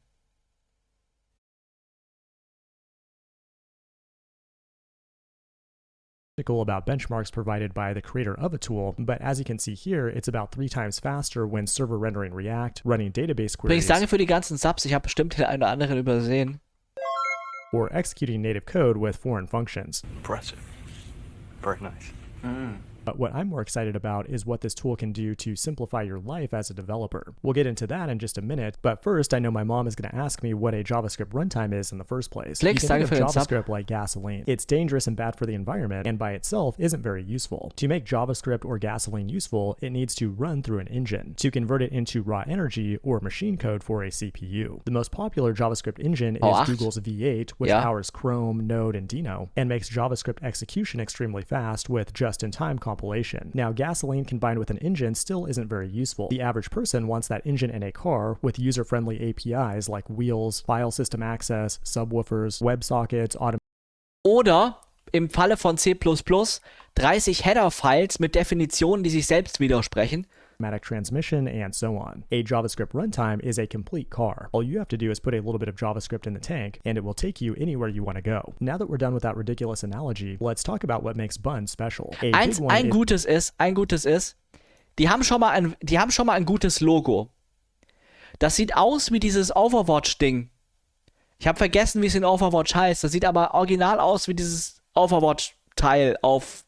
About benchmarks provided by the creator of a tool, but as you can see here, it's about 3 times faster when server rendering React, running database Übrigens, queries, danke für die ganzen Subs. Ich habe bestimmt den einen oder anderen übersehen. or executing native code with foreign functions. Impressive. Very nice. But what I'm more excited about is what this tool can do to simplify your life as a developer. We'll get into that in just a minute, but first I know my mom is going to ask me what a JavaScript runtime is in the first place. You Flix, can danke think für of den Sub. JavaScript like gasoline. It's dangerous and bad for the environment, and by itself isn't very useful. To make JavaScript or gasoline useful, it needs to run through an engine to convert it into raw energy or machine code for a CPU. The most popular JavaScript engine is V8. Google's V8, which Yeah. powers Chrome, Node, and Deno, and makes JavaScript execution extremely fast with just-in-time compilation. Now, gasoline combined with an engine still isn't very useful. The average person wants that engine in a car with user-friendly APIs like wheels, file system access, subwoofers, WebSockets, Oder im Falle von C++ 30 Header-Files mit Definitionen, die sich selbst widersprechen. automatic transmission, and so on. A JavaScript runtime is a complete car. All you have to do is put a little bit of JavaScript in the tank, and it will take you anywhere you want to go. Now that we're done with that ridiculous analogy, let's talk about what makes Bun special. A big one Ein is gutes ist, die haben schon mal ein gutes Logo. Das sieht aus wie dieses Overwatch-Ding. Ich habe vergessen, wie es in Overwatch heißt. Das sieht aber original aus wie dieses Overwatch-Teil auf...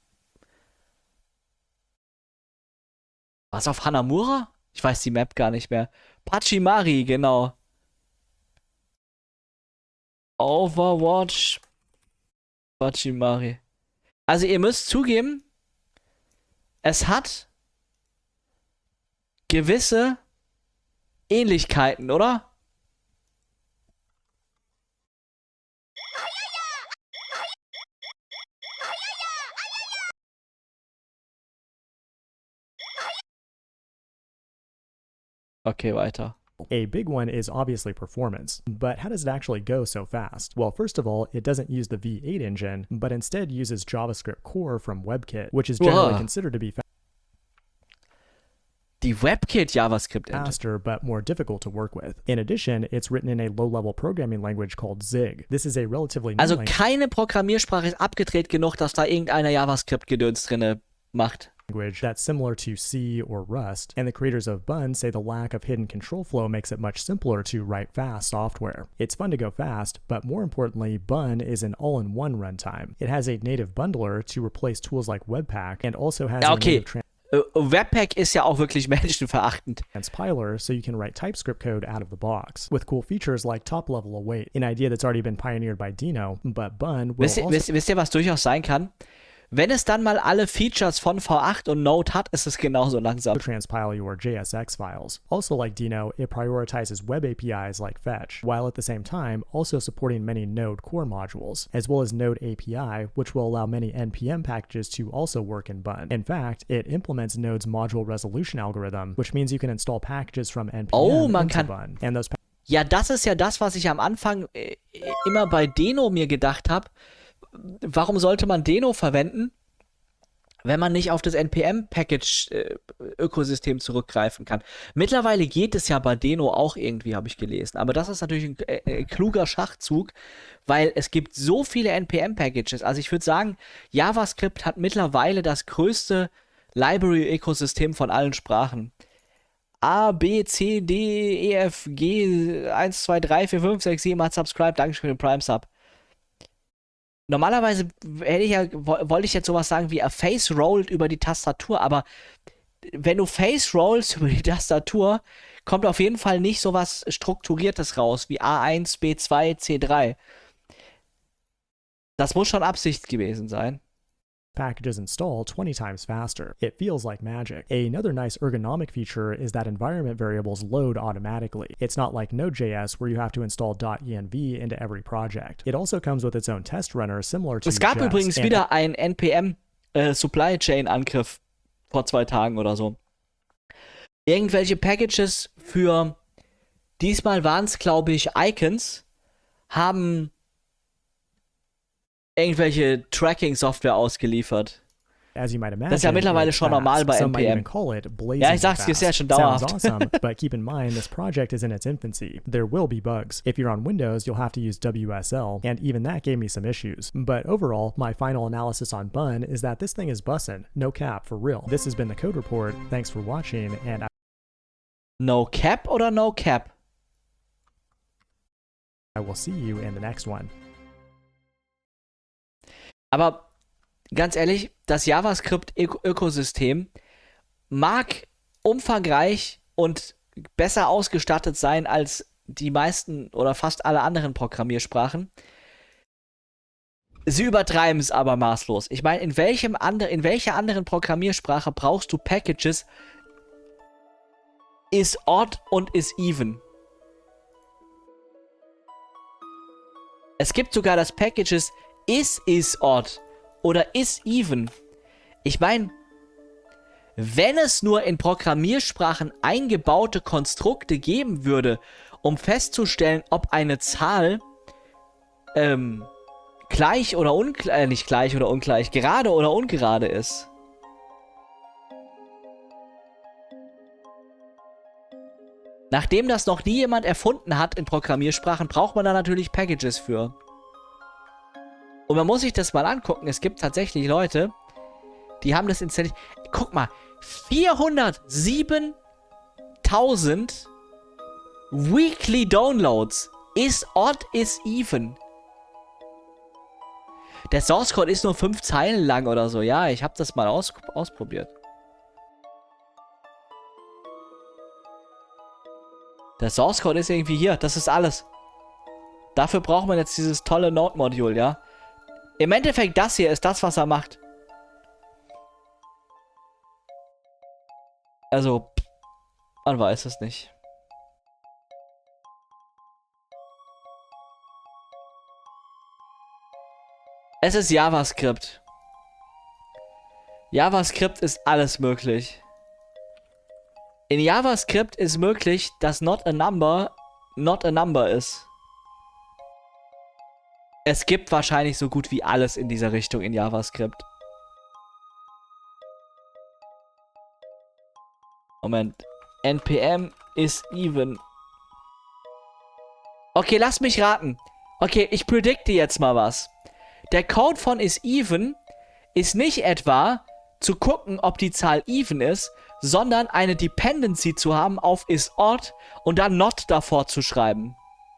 Was, auf Hanamura? Ich weiß die Map gar nicht mehr. Pachimari, genau. Overwatch Pachimari. Also ihr müsst zugeben, es hat gewisse Ähnlichkeiten, oder? Okay, weiter. A big one is obviously performance, but how does it actually go so fast? Well, first of all, it doesn't use the V8 engine, but instead uses JavaScript Core from WebKit, which is generally Whoa. considered to be Die WebKit JavaScript Engine. faster but more difficult to work with. In addition, it's written in a low-level programming language called Zig. This is a relatively new Also language keine Programmiersprache ist abgedreht genug, dass da irgendeiner JavaScript-Gedöns drinne macht. that's similar to C or Rust, and the creators of Bun say the lack of hidden control flow makes it much simpler to write fast software. It's fun to go fast, but more importantly, Bun is an all-in-one runtime. It has a native bundler to replace tools like Webpack, and also has Ja, a okay. native Webpack ist ja auch wirklich menschenverachtend. transpiler, so you can write TypeScript code out of the box, with cool features like top-level await, an idea that's already been pioneered by Deno, but Bun will Wisst ihr, also wisst ihr, was durchaus sein kann? Wenn es dann mal alle Features von V8 und Node hat, ist es genauso langsam. transpile your JSX files. Also like Deno, it prioritizes web APIs like Fetch, while at the same time also supporting many Node core modules, as well as Node API, which will allow many NPM packages to also work in Bun. In fact, it implements Node's module resolution algorithm, which means you can install packages from NPM man into kann- Bun. And those Ja, das ist ja das, was ich am Anfang immer bei Deno mir gedacht habe. Warum sollte man Deno verwenden, wenn man nicht auf das NPM-Package-Ökosystem zurückgreifen kann? Mittlerweile geht es ja bei Deno auch irgendwie, habe ich gelesen. Aber das ist natürlich ein kluger Schachzug, weil es gibt so viele NPM-Packages. Also ich würde sagen, JavaScript hat mittlerweile das größte Library-Ökosystem von allen Sprachen. A, B, C, D, E, F, G, 1, 2, 3, 4, 5, 6, 7 hat subscribed. Dankeschön für den Prime-Sub. Normalerweise wollte ich jetzt sowas sagen wie a face rolled über die Tastatur, aber wenn du face rollst über die Tastatur, kommt auf jeden Fall nicht sowas Strukturiertes raus wie A1, B2, C3. Das muss schon Absicht gewesen sein. packages install 20 times faster. It feels like magic. Another nice ergonomic feature is that environment variables load automatically. It's not like Node.js where you have to install .env into every project. It also comes with its own test runner similar to Es gab Jest übrigens and wieder einen NPM Supply Chain Angriff vor 2 Tagen oder so. Irgendwelche Packages für, diesmal waren es glaube ich Icons, haben irgendwelche Tracking-Software ausgeliefert. As you might imagine, Das ist ja mittlerweile it's schon fast. normal bei Some might even NPM. call it blazingly Ja, ich sag's dir, ist ja fast. schon Sounds dauerhaft. awesome, but keep in mind this project is in its infancy. There will be bugs. If you're on Windows, you'll have to use WSL, and even that gave me some issues. But overall, my final analysis on Bun is that this thing is bussin', no cap, for real. This has been the Code Report. Thanks for watching, and No Cap oder No Cap? I will see you in the next one. Aber ganz ehrlich, das JavaScript-Ökosystem mag umfangreich und besser ausgestattet sein als die meisten oder fast alle anderen Programmiersprachen. Sie übertreiben es aber maßlos. Ich meine, in welcher anderen Programmiersprache brauchst du Packages is odd und is even? Es gibt sogar das Packages is odd oder is even. Ich meine, wenn es nur in Programmiersprachen eingebaute Konstrukte geben würde, um festzustellen, ob eine Zahl gleich oder nicht gleich oder ungleich, gerade oder ungerade ist. Nachdem das noch nie jemand erfunden hat in Programmiersprachen, braucht man da natürlich Packages für. Und man muss sich das mal angucken. Es gibt tatsächlich Leute, die haben das installiert. Guck mal, 407.000 Weekly Downloads. Is odd, is even. Der Source Code ist nur 5 Zeilen lang oder so. Ja, ich habe das mal ausprobiert. Der Source Code ist irgendwie hier. Das ist alles. Dafür braucht man jetzt dieses tolle Node-Modul, ja. Im Endeffekt, das hier ist das, was er macht. Also, man weiß es nicht. Es ist JavaScript. JavaScript ist alles möglich. In JavaScript ist möglich, dass not a number ist. Es gibt wahrscheinlich so gut wie alles in dieser Richtung in JavaScript. Moment. NPM is even. Okay, lass mich raten. Okay, ich predikte jetzt mal was. Der Code von is even ist nicht etwa zu gucken, ob die Zahl even ist, sondern eine Dependency zu haben auf is odd und dann not davor zu schreiben.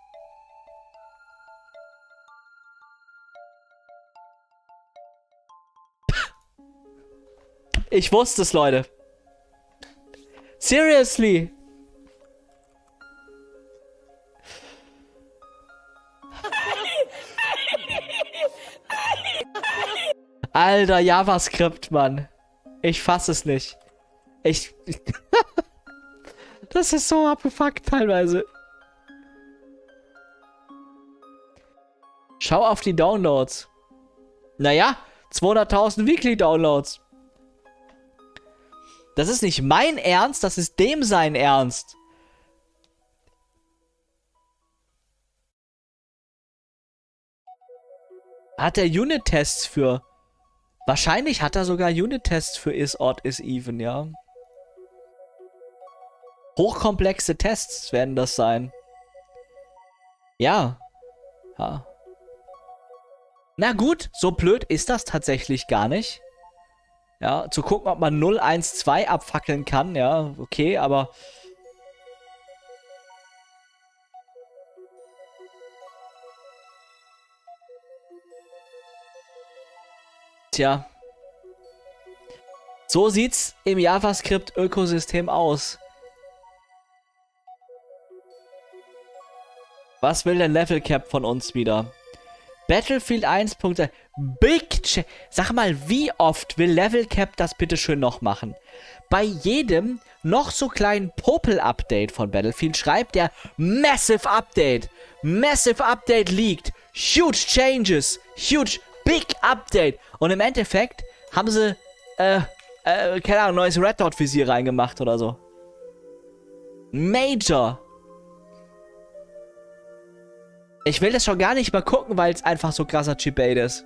Ich wusste es, Leute. Seriously. Alter, JavaScript, Mann. Ich fass es nicht. Das ist so abgefuckt teilweise. Schau auf die Downloads. Naja, 200.000 Weekly Downloads. Das ist nicht mein Ernst, das ist dem sein Ernst. Hat er Unit-Tests für... Wahrscheinlich hat er sogar Unit-Tests für is odd, is even, ja. Hochkomplexe Tests werden das sein. Ja. Ja. Na gut, so blöd ist das tatsächlich gar nicht. Ja, zu gucken, ob man 0, 1, 2 abfackeln kann, ja, okay, aber... Tja. So sieht's im JavaScript-Ökosystem aus. Was will denn Level Cap von uns wieder? Battlefield 1. Sag mal, wie oft will Level Cap das bitteschön noch machen? Bei jedem noch so kleinen Popel-Update von Battlefield schreibt er Massive Update. Massive Update leaked. Huge Changes. Huge Big Update. Und im Endeffekt haben sie, keine Ahnung, neues Red Dot Visier reingemacht oder so. Major. Ich will das schon gar nicht mal gucken, weil es einfach so krasser Cheap-Bait ist.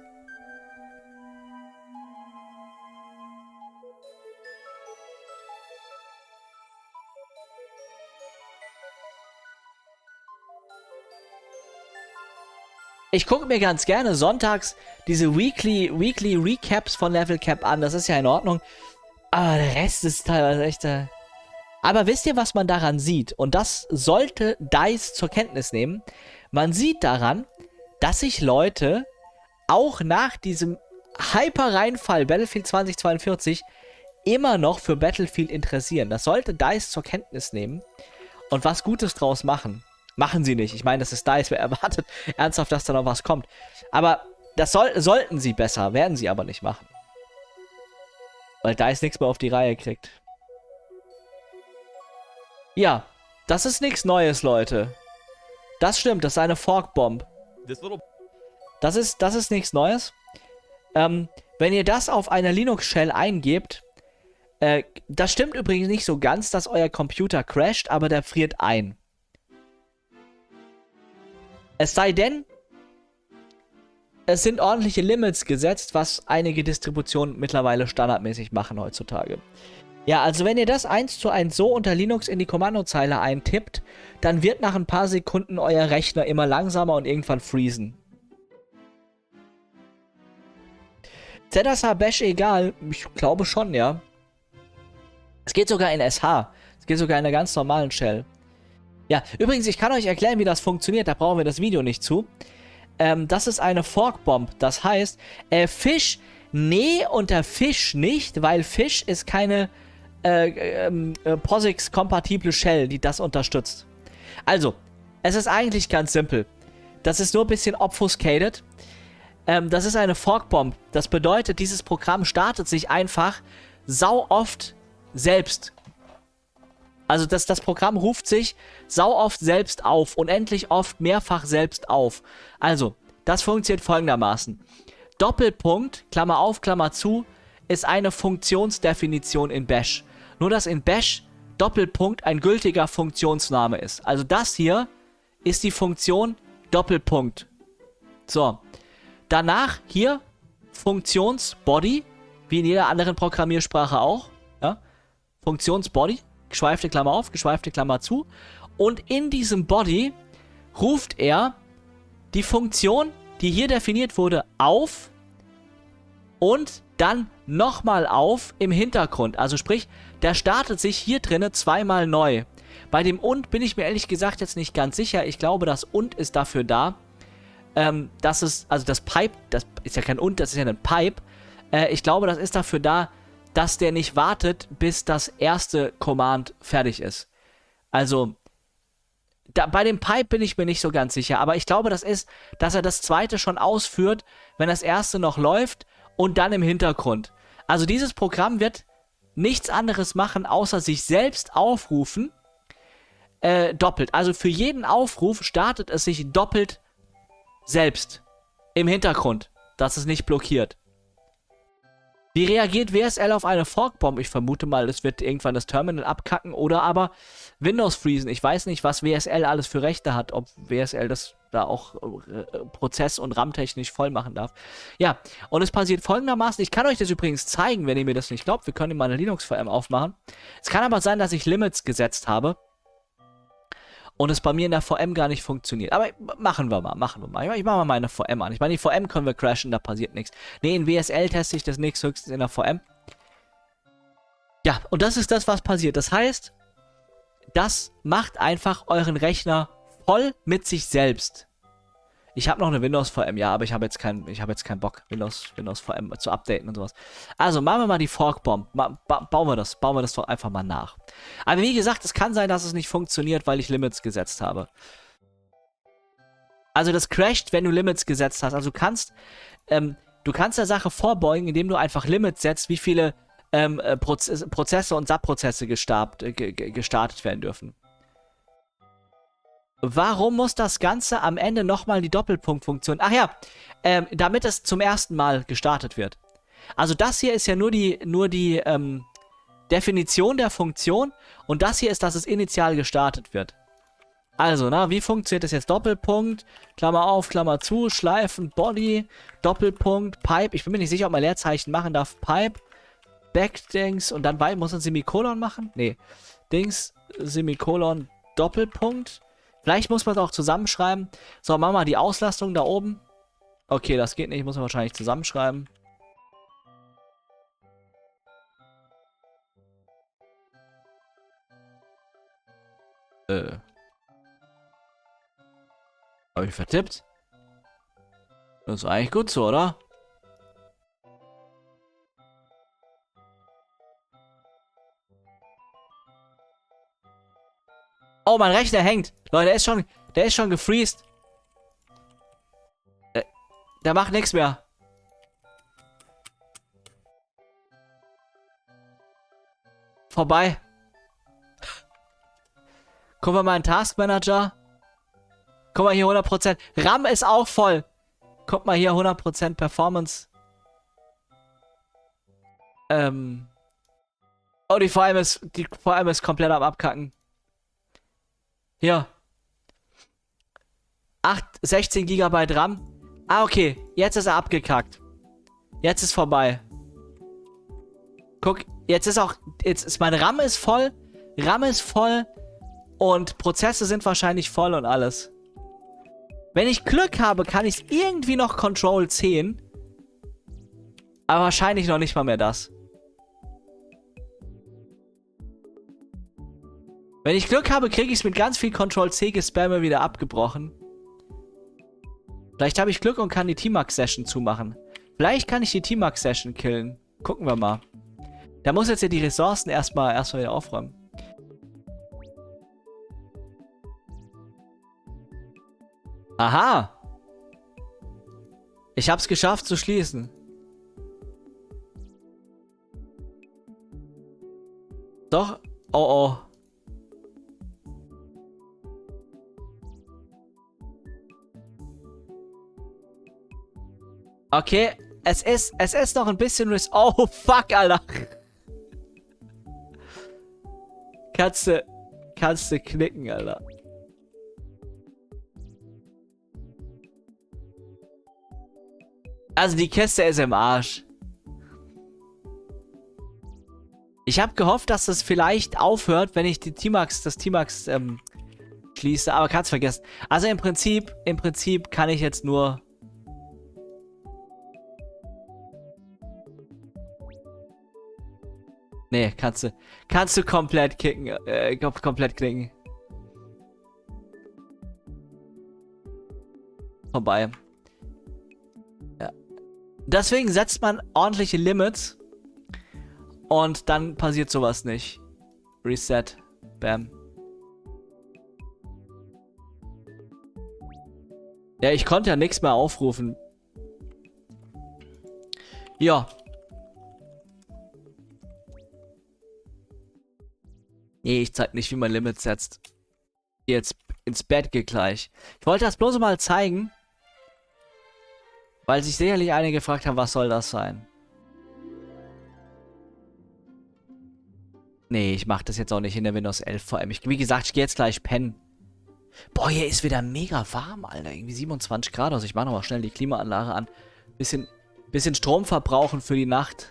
Ich gucke mir ganz gerne sonntags diese Weekly Recaps von Level Cap an. Das ist ja in Ordnung. Aber der Rest ist teilweise echt... Aber wisst ihr, was man daran sieht? Und das sollte DICE zur Kenntnis nehmen. Man sieht daran, dass sich Leute auch nach diesem Hyper-Reinfall Battlefield 2042 immer noch für Battlefield interessieren. Das sollte DICE zur Kenntnis nehmen und was Gutes draus machen. Machen sie nicht. Ich meine, das ist DICE. Wer erwartet ernsthaft, dass da noch was kommt? Aber das sollten sie besser. Werden sie aber nicht machen. Weil DICE nichts mehr auf die Reihe kriegt. Ja, das ist nichts Neues, Leute. Das stimmt, das ist eine Fork-Bomb. Das ist nichts Neues. Wenn ihr das auf einer Linux-Shell eingebt, das stimmt übrigens nicht so ganz, dass euer Computer crasht, aber der friert ein. Es sei denn, es sind ordentliche Limits gesetzt, was einige Distributionen mittlerweile standardmäßig machen heutzutage. Ja, also wenn ihr das 1:1 so unter Linux in die Kommandozeile eintippt, dann wird nach ein paar Sekunden euer Rechner immer langsamer und irgendwann freezen. ZSH Bash egal? Ich glaube schon, ja. Es geht sogar in SH. Es geht sogar in einer ganz normalen Shell. Ja, übrigens, ich kann euch erklären, wie das funktioniert. Da brauchen wir das Video nicht zu. Das ist eine Fork-Bomb. Das heißt, Fish, nee, unter Fish nicht, weil Fish ist keine POSIX-kompatible Shell, die das unterstützt. Also, es ist eigentlich ganz simpel. Das ist nur ein bisschen obfuscated. Das ist eine Fork-Bomb. Das bedeutet, dieses Programm startet sich einfach sau oft selbst. Also das Programm ruft sich sau oft selbst auf, unendlich oft mehrfach selbst auf. Also, das funktioniert folgendermaßen. Doppelpunkt, Klammer auf, Klammer zu, ist eine Funktionsdefinition in Bash. Nur, dass in Bash Doppelpunkt ein gültiger Funktionsname ist. Also das hier ist die Funktion Doppelpunkt. So. Danach hier Funktionsbody, wie in jeder anderen Programmiersprache auch. Ja? Funktionsbody. Geschweifte Klammer auf, geschweifte Klammer zu. Und in diesem Body ruft er die Funktion, die hier definiert wurde, auf und dann nochmal auf im Hintergrund. Also sprich, der startet sich hier drinnen zweimal neu. Bei dem und bin ich mir ehrlich gesagt jetzt nicht ganz sicher. Ich glaube, das und ist dafür da, dass es, also das Pipe, das ist ja kein und, das ist ja ein Pipe. Ich glaube, das ist dafür da, dass der nicht wartet, bis das erste Command fertig ist. Also, bei dem Pipe bin ich mir nicht so ganz sicher, aber ich glaube, das ist, dass er das zweite schon ausführt, wenn das erste noch läuft und dann im Hintergrund. Also dieses Programm wird nichts anderes machen, außer sich selbst aufrufen, doppelt. Also für jeden Aufruf startet es sich doppelt selbst im Hintergrund, dass es nicht blockiert. Wie reagiert WSL auf eine Fork-Bomb? Ich vermute mal, es wird irgendwann das Terminal abkacken oder aber Windows freezen. Ich weiß nicht, was WSL alles für Rechte hat, ob WSL das da auch prozess- und RAM-technisch voll machen darf. Ja, und es passiert folgendermaßen. Ich kann euch das übrigens zeigen, wenn ihr mir das nicht glaubt. Wir können mal eine Linux-VM aufmachen. Es kann aber sein, dass ich Limits gesetzt habe und es bei mir in der VM gar nicht funktioniert. Aber machen wir mal. Ich mache mal meine VM an. Ich meine, die VM können wir crashen, da passiert nichts. Ne, in WSL teste ich das nichts, höchstens in der VM. Ja, und das ist das, was passiert. Das heißt, das macht einfach euren Rechner voll mit sich selbst. Ich habe noch eine Windows-VM, ja, aber ich habe jetzt keinen Bock, Windows-VM zu updaten und sowas. Also, machen wir mal die Fork-Bomb. Bauen wir das doch einfach mal nach. Aber wie gesagt, es kann sein, dass es nicht funktioniert, weil ich Limits gesetzt habe. Also, das crasht, wenn du Limits gesetzt hast. Also, du kannst Du kannst der Sache vorbeugen, indem du einfach Limits setzt, wie viele Prozesse und Subprozesse gestartet werden dürfen. Warum muss das Ganze am Ende nochmal die Doppelpunktfunktion... Ach ja, damit es zum ersten Mal gestartet wird. Also das hier ist ja nur die Definition der Funktion und das hier ist, dass es initial gestartet wird. Also, wie funktioniert das jetzt? Doppelpunkt, Klammer auf, Klammer zu, Schleifen, Body, Doppelpunkt, Pipe. Ich bin mir nicht sicher, ob man Leerzeichen machen darf. Pipe, Backdings und dann muss man Semikolon machen? Nee. Dings, Semikolon, Doppelpunkt. Vielleicht muss man es auch zusammenschreiben. So, machen wir mal die Auslastung da oben. Okay, das geht nicht. Muss man wahrscheinlich zusammenschreiben. Habe ich vertippt? Das ist eigentlich gut so, oder? Oh, mein Rechner hängt. Leute, der ist schon gefreezed. Der macht nichts mehr. Vorbei. Gucken wir mal in Task Manager. Guck mal hier 100%. RAM ist auch voll. Guck mal hier 100% Performance. Oh, die VM ist komplett am Abkacken. Hier. 16 GB RAM. Ah, okay. Jetzt ist er abgekackt. Jetzt ist vorbei. Guck, jetzt ist mein RAM ist voll. RAM ist voll. Und Prozesse sind wahrscheinlich voll und alles. Wenn ich Glück habe, kann ich irgendwie noch Control 10. Aber wahrscheinlich noch nicht mal mehr das. Wenn ich Glück habe, kriege ich es mit ganz viel Control C Gespamme wieder abgebrochen. Vielleicht habe ich Glück und kann die T-Max-Session zumachen. Vielleicht kann ich die T-Max-Session killen. Gucken wir mal. Da muss jetzt ja die Ressourcen erstmal wieder aufräumen. Aha! Ich hab's geschafft zu schließen. Doch? Oh oh. Okay, es ist noch ein bisschen oh fuck, Alter. Kannst du knicken, Alter. Also die Kiste ist im Arsch. Ich habe gehofft, dass das vielleicht aufhört, wenn ich das T-Max schließe, aber kann's vergessen. Also im Prinzip kann ich jetzt nur... Nee, kannst du komplett kicken, komplett knicken. Vorbei. Ja. Deswegen setzt man ordentliche Limits und dann passiert sowas nicht. Reset. Bam. Ja, ich konnte ja nichts mehr aufrufen. Ja. Nee, ich zeig nicht, wie man Limits setzt. Jetzt ins Bett geht gleich. Ich wollte das bloß mal zeigen, weil sich sicherlich einige gefragt haben, was soll das sein? Nee, ich mach das jetzt auch nicht in der Windows 11 vor allem. Wie gesagt, ich gehe jetzt gleich pennen. Boah, hier ist wieder mega warm, Alter. Irgendwie 27 Grad. Also ich mache nochmal schnell die Klimaanlage an. Bisschen Strom verbrauchen für die Nacht.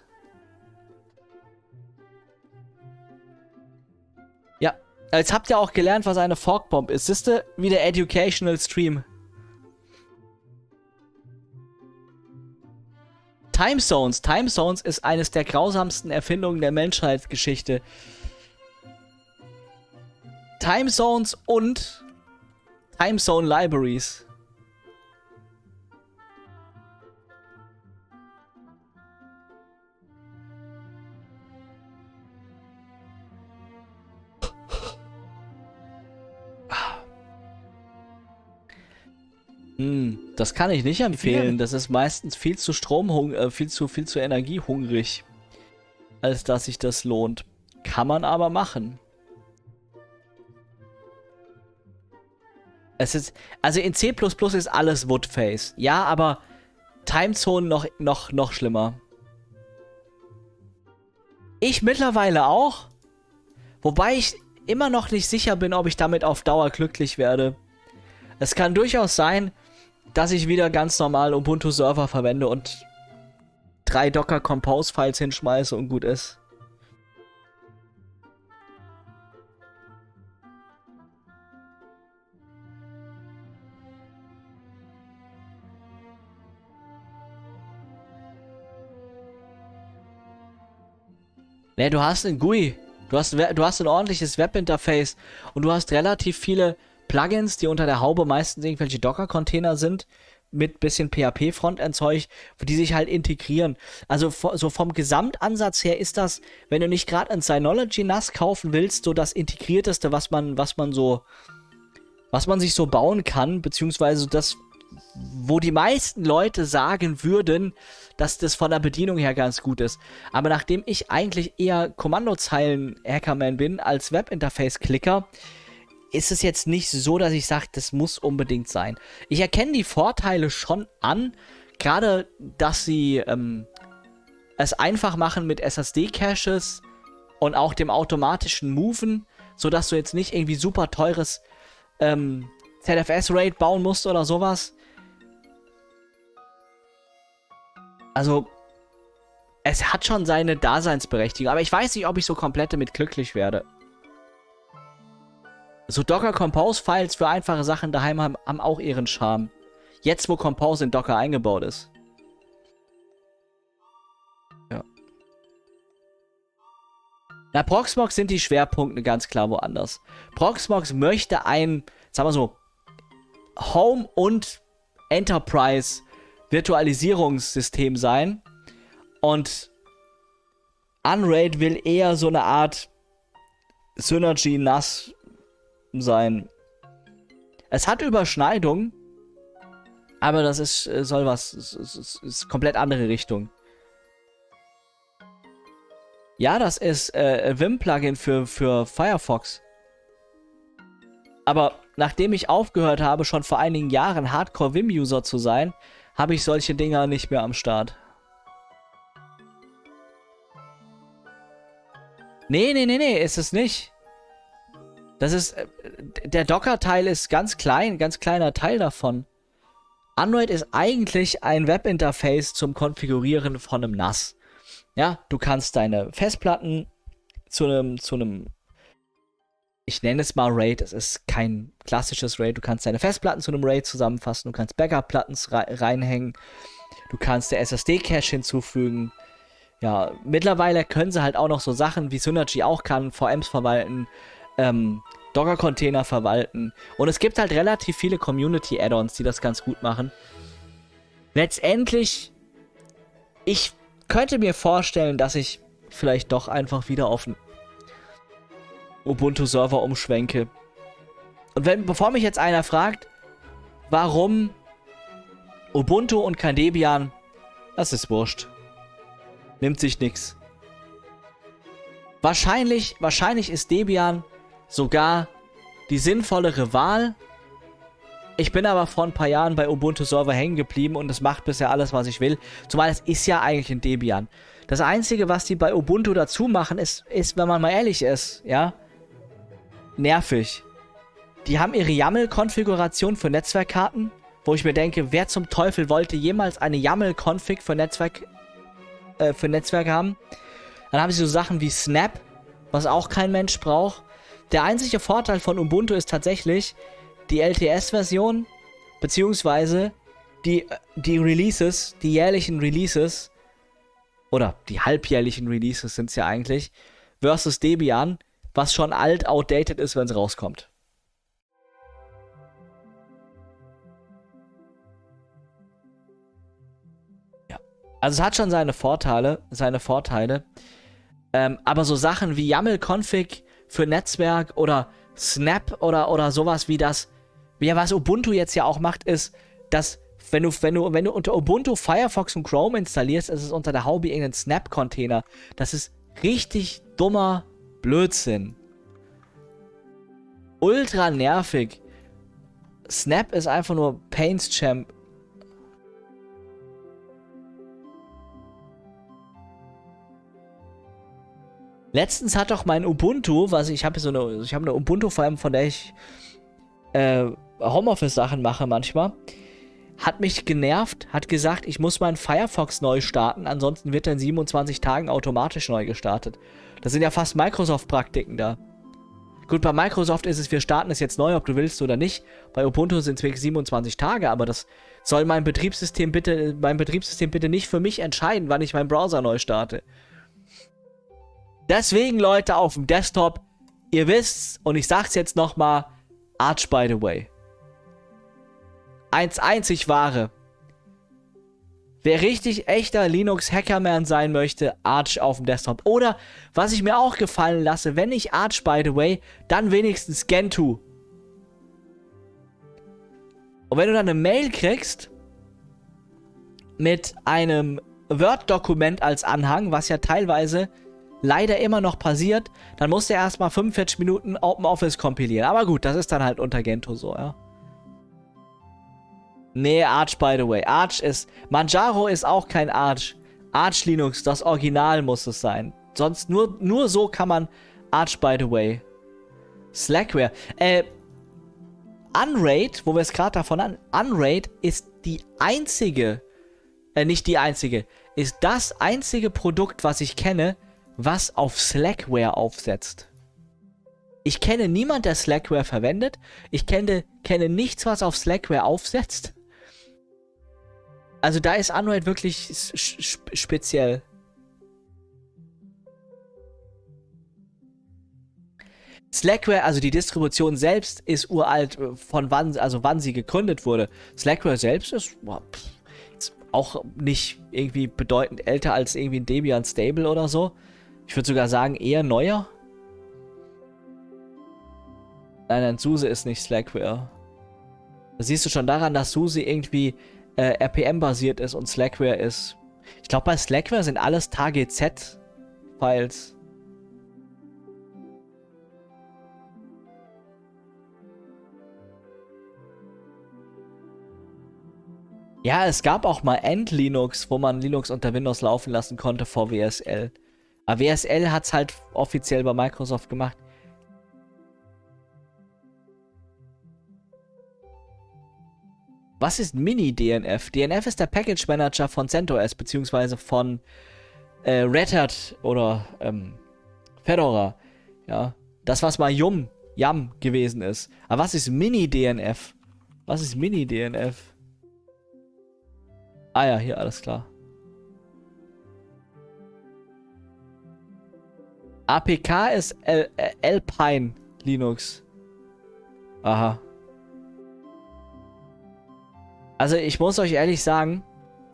Ja, jetzt habt ihr auch gelernt, was eine Forkbomb ist. Siehst du, wie der Educational Stream. Time Zones. Time Zones ist eines der grausamsten Erfindungen der Menschheitsgeschichte. Time Zones und Time Zone Libraries. Das kann ich nicht empfehlen. Das ist meistens viel zu viel zu energiehungrig, als dass sich das lohnt. Kann man aber machen. Also in C++ ist alles Woodface. Ja, aber Timezone noch schlimmer. Ich mittlerweile auch. Wobei ich immer noch nicht sicher bin, ob ich damit auf Dauer glücklich werde. Es kann durchaus sein, dass ich wieder ganz normal Ubuntu-Server verwende und 3 Docker Compose-Files hinschmeiße und gut ist. Ne, du hast ein GUI. Du hast ein ordentliches Webinterface und du hast relativ viele Plugins, die unter der Haube meistens irgendwelche Docker-Container sind, mit bisschen PHP-Frontend-Zeug, die sich halt integrieren. Also so vom Gesamtansatz her ist das, wenn du nicht gerade ein Synology NAS kaufen willst, so das integrierteste, was man sich so bauen kann, beziehungsweise das, wo die meisten Leute sagen würden, dass das von der Bedienung her ganz gut ist. Aber nachdem ich eigentlich eher Kommandozeilen-Hackerman bin als Webinterface-Klicker, ist es jetzt nicht so, dass ich sage, das muss unbedingt sein. Ich erkenne die Vorteile schon an, gerade, dass sie es einfach machen mit SSD-Caches und auch dem automatischen Moven, sodass du jetzt nicht irgendwie super teures ZFS-RAID bauen musst oder sowas. Also, es hat schon seine Daseinsberechtigung, aber ich weiß nicht, ob ich so komplett damit glücklich werde. So Docker Compose Files für einfache Sachen daheim haben auch ihren Charme. Jetzt, wo Compose in Docker eingebaut ist. Ja. Na, Proxmox sind die Schwerpunkte ganz klar woanders. Proxmox möchte ein, sagen wir so, Home- und Enterprise-Virtualisierungssystem sein. Und Unraid will eher so eine Art Synology NAS sein. Es hat Überschneidungen, aber das ist komplett andere Richtung. Ja, das ist Vim-Plugin für Firefox. Aber nachdem ich aufgehört habe, schon vor einigen Jahren Hardcore-Vim-User zu sein, habe ich solche Dinger nicht mehr am Start. Nee, ist es nicht. Das ist, der Docker-Teil ist ganz kleiner Teil davon. Unraid ist eigentlich ein Webinterface zum Konfigurieren von einem NAS. Ja, du kannst deine Festplatten zu einem, ich nenne es mal RAID, es ist kein klassisches RAID, du kannst deine Festplatten zu einem RAID zusammenfassen, du kannst Backup-Platten reinhängen, du kannst der SSD-Cache hinzufügen. Ja, mittlerweile können sie halt auch noch so Sachen, wie Synology auch kann, VMs verwalten, Docker-Container verwalten. Und es gibt halt relativ viele Community-Add-ons, die das ganz gut machen. Letztendlich, ich könnte mir vorstellen, dass ich vielleicht doch einfach wieder auf einen Ubuntu-Server umschwenke. Und bevor mich jetzt einer fragt, warum Ubuntu und kein Debian, das ist wurscht. Nimmt sich nix. Wahrscheinlich ist Debian sogar die sinnvollere Wahl. Ich bin aber vor ein paar Jahren bei Ubuntu Server hängen geblieben und es macht bisher alles, was ich will. Zumal es ist ja eigentlich ein Debian. Das Einzige, was die bei Ubuntu dazu machen, ist, wenn man mal ehrlich ist, ja, nervig. Die haben ihre YAML-Konfiguration für Netzwerkkarten, wo ich mir denke, wer zum Teufel wollte jemals eine YAML-Config für Netzwerk haben? Dann haben sie so Sachen wie Snap, was auch kein Mensch braucht. Der einzige Vorteil von Ubuntu ist tatsächlich die LTS-Version, beziehungsweise die Releases, die jährlichen Releases, oder die halbjährlichen Releases sind es ja eigentlich, versus Debian, was schon outdated ist, wenn es rauskommt. Ja, also es hat schon seine Vorteile, aber so Sachen wie YAML-Config für Netzwerk oder Snap oder sowas wie das, ja, was Ubuntu jetzt ja auch macht, ist, dass wenn du unter Ubuntu Firefox und Chrome installierst, ist es unter der Haube irgendein Snap-Container. Das ist richtig dummer Blödsinn. Ultra nervig. Snap ist einfach nur Pains Champ. Letztens hat doch mein Ubuntu, ich habe eine Ubuntu-Farm, von der ich Homeoffice-Sachen mache manchmal, hat mich genervt, hat gesagt, ich muss meinen Firefox neu starten, ansonsten wird er in 27 Tagen automatisch neu gestartet. Das sind ja fast Microsoft-Praktiken da. Gut, bei Microsoft ist es, wir starten es jetzt neu, ob du willst oder nicht. Bei Ubuntu sind es wirklich 27 Tage, aber das soll mein Betriebssystem bitte nicht für mich entscheiden, wann ich meinen Browser neu starte. Deswegen, Leute, auf dem Desktop, ihr wisst's, und ich sag's jetzt nochmal, Arch by the way. Einzig wahre. Wer richtig echter Linux-Hackerman sein möchte, Arch auf dem Desktop. Oder, was ich mir auch gefallen lasse, wenn nicht Arch by the way, dann wenigstens Gentoo. Und wenn du dann eine Mail kriegst, mit einem Word-Dokument als Anhang, was ja teilweise leider immer noch passiert, dann musst du erstmal 45 Minuten OpenOffice kompilieren. Aber gut, das ist dann halt unter Gentoo so, ja. Nee, Arch by the way. Manjaro ist auch kein Arch. Arch Linux, das Original muss es sein. Sonst nur so kann man Arch by the way. Slackware. Unraid, wo wir es gerade davon an. Unraid ist die einzige, nicht die einzige, ist das einzige Produkt, was ich kenne, was auf Slackware aufsetzt. Ich kenne niemanden, der Slackware verwendet. Ich kenne nichts, was auf Slackware aufsetzt. Also da ist Unraid wirklich speziell. Slackware, also die Distribution selbst, ist uralt, wann sie gegründet wurde. Slackware selbst ist auch nicht irgendwie bedeutend älter als irgendwie ein Debian Stable oder so. Ich würde sogar sagen, eher neuer. Nein, SUSE ist nicht Slackware. Das siehst du schon daran, dass SUSE irgendwie RPM-basiert ist und Slackware ist. Ich glaube, bei Slackware sind alles TGZ-Files. Ja, es gab auch mal End-Linux, wo man Linux unter Windows laufen lassen konnte vor WSL. Aber WSL hat es halt offiziell bei Microsoft gemacht. Was ist Mini-DNF? DNF ist der Package Manager von CentOS, beziehungsweise von Red Hat oder Fedora. Ja, das, was mal Yum gewesen ist. Aber was ist Mini-DNF? Was ist Mini-DNF? Ah ja, hier, alles klar. APK ist Alpine Linux. Aha. Also ich muss euch ehrlich sagen,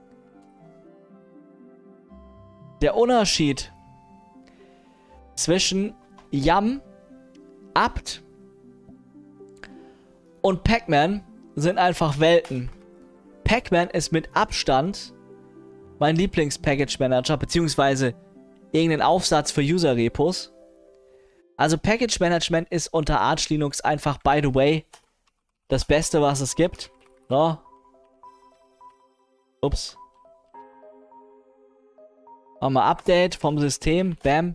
der Unterschied zwischen Yum, apt und Pacman sind einfach Welten. Pacman ist mit Abstand mein Lieblings-Package-Manager, beziehungsweise irgendein Aufsatz für User-Repos. Also Package-Management ist unter Arch Linux einfach, by the way, das Beste, was es gibt. So. Ups. Machen wir Update vom System. Bam.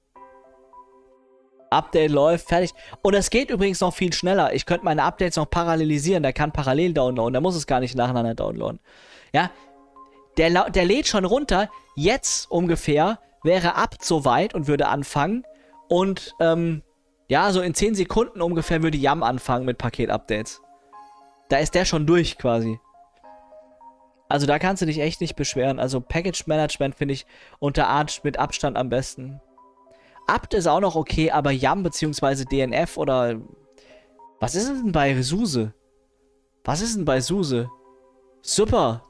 Update läuft, fertig. Und es geht übrigens noch viel schneller. Ich könnte meine Updates noch parallelisieren. Der kann parallel downloaden. Der muss es gar nicht nacheinander downloaden. Ja. Der lädt schon runter. Jetzt ungefähr wäre apt soweit und würde anfangen. Und, ja, so in 10 Sekunden ungefähr würde Yum anfangen mit Paket-Updates. Da ist der schon durch quasi. Also da kannst du dich echt nicht beschweren. Also Package Management finde ich unter Arch mit Abstand am besten. apt ist auch noch okay, aber Yum bzw. DNF oder... Was ist denn bei SUSE? Was ist denn bei SUSE? Zyper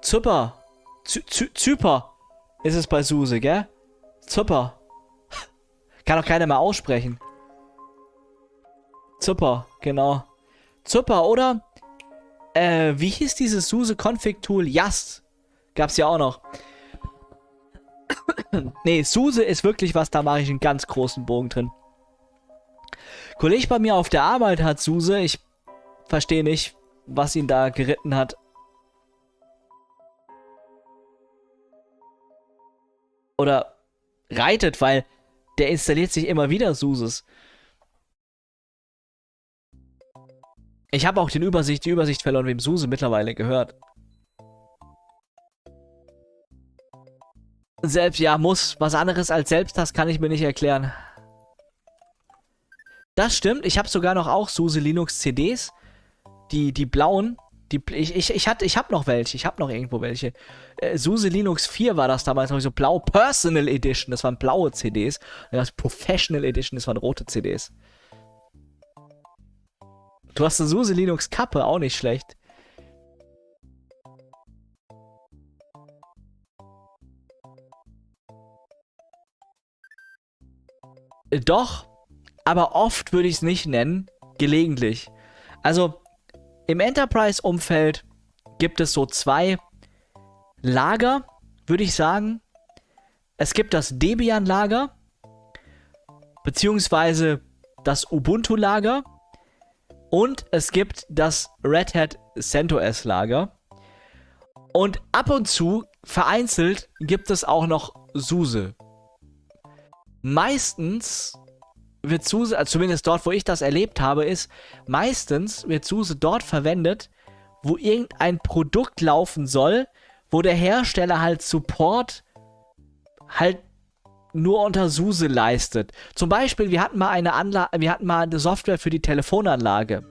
ist es bei SUSE, gell? Zyper. Kann doch keiner mehr aussprechen. Zyper, genau. Zyper oder Wie hieß dieses SUSE-Config-Tool? Yast. Gab's ja auch noch. Nee, SUSE ist wirklich was, da mache ich einen ganz großen Bogen drin. Kollege bei mir auf der Arbeit hat SUSE. Ich verstehe nicht, was ihn da geritten hat. Oder reitet, weil der installiert sich immer wieder SUSEs. Ich habe auch die Übersicht verloren, wem SUSE mittlerweile gehört. Selbst, ja, muss. Was anderes als Selbsttask kann ich mir nicht erklären. Das stimmt. Ich habe sogar noch auch SUSE Linux CDs. Die blauen. Ich habe noch welche. Ich habe noch irgendwo welche. SUSE Linux 4 war das damals noch so blau. Personal Edition. Das waren blaue CDs. Und das Professional Edition. Das waren rote CDs. Du hast eine SUSE Linux Kappe. Auch nicht schlecht. Doch, aber oft würde ich es nicht nennen, gelegentlich. Also im Enterprise-Umfeld gibt es so 2 Lager, würde ich sagen. Es gibt das Debian-Lager, beziehungsweise das Ubuntu-Lager und es gibt das Red Hat CentOS-Lager. Und ab und zu, vereinzelt, gibt es auch noch SUSE. Meistens wird SUSE, also zumindest dort, wo ich das erlebt habe, ist, meistens wird SUSE dort verwendet, wo irgendein Produkt laufen soll, wo der Hersteller halt Support halt nur unter SUSE leistet. Zum Beispiel, wir hatten mal eine Software für die Telefonanlage.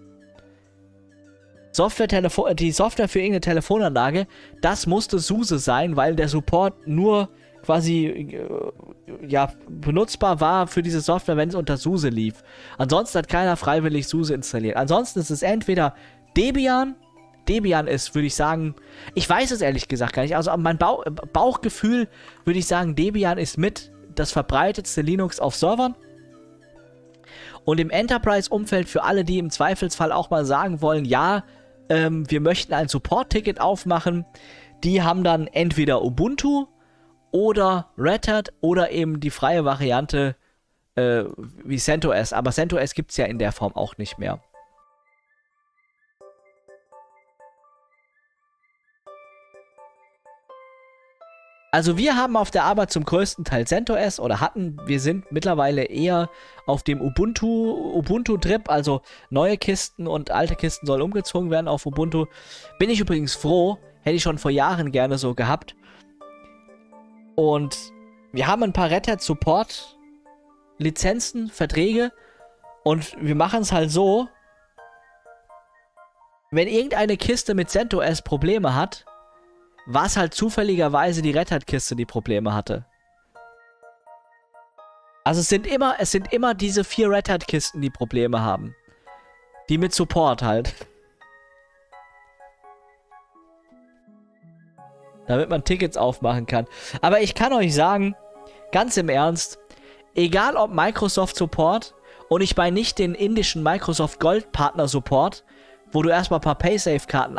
Die Software für irgendeine Telefonanlage, das musste SUSE sein, weil der Support nur quasi benutzbar war für diese Software, wenn es unter SUSE lief. Ansonsten hat keiner freiwillig SUSE installiert. Ansonsten ist es entweder Debian. Debian ist, würde ich sagen, ich weiß es ehrlich gesagt gar nicht. Also mein Bauchgefühl würde ich sagen, Debian ist mit das verbreitetste Linux auf Servern. Und im Enterprise-Umfeld für alle, die im Zweifelsfall auch mal sagen wollen, ja, wir möchten ein Support-Ticket aufmachen, die haben dann entweder Ubuntu oder Red Hat oder eben die freie Variante wie CentOS. Aber CentOS gibt es ja in der Form auch nicht mehr. Also wir haben auf der Arbeit zum größten Teil CentOS wir sind mittlerweile eher auf dem Ubuntu-Trip, also neue Kisten und alte Kisten sollen umgezogen werden auf Ubuntu. Bin ich übrigens froh, hätte ich schon vor Jahren gerne so gehabt. Und wir haben ein paar Red Hat Support Lizenzen, Verträge und wir machen es halt so, wenn irgendeine Kiste mit CentOS Probleme hat, war es halt zufälligerweise die Red Hat Kiste, die Probleme hatte. Also es sind immer diese 4 Red Hat Kisten, die Probleme haben. Die mit Support halt. Damit man Tickets aufmachen kann. Aber ich kann euch sagen, ganz im Ernst, egal ob Microsoft Support und ich meine nicht den indischen Microsoft Gold Partner Support, wo du erstmal ein paar Paysafe-Karten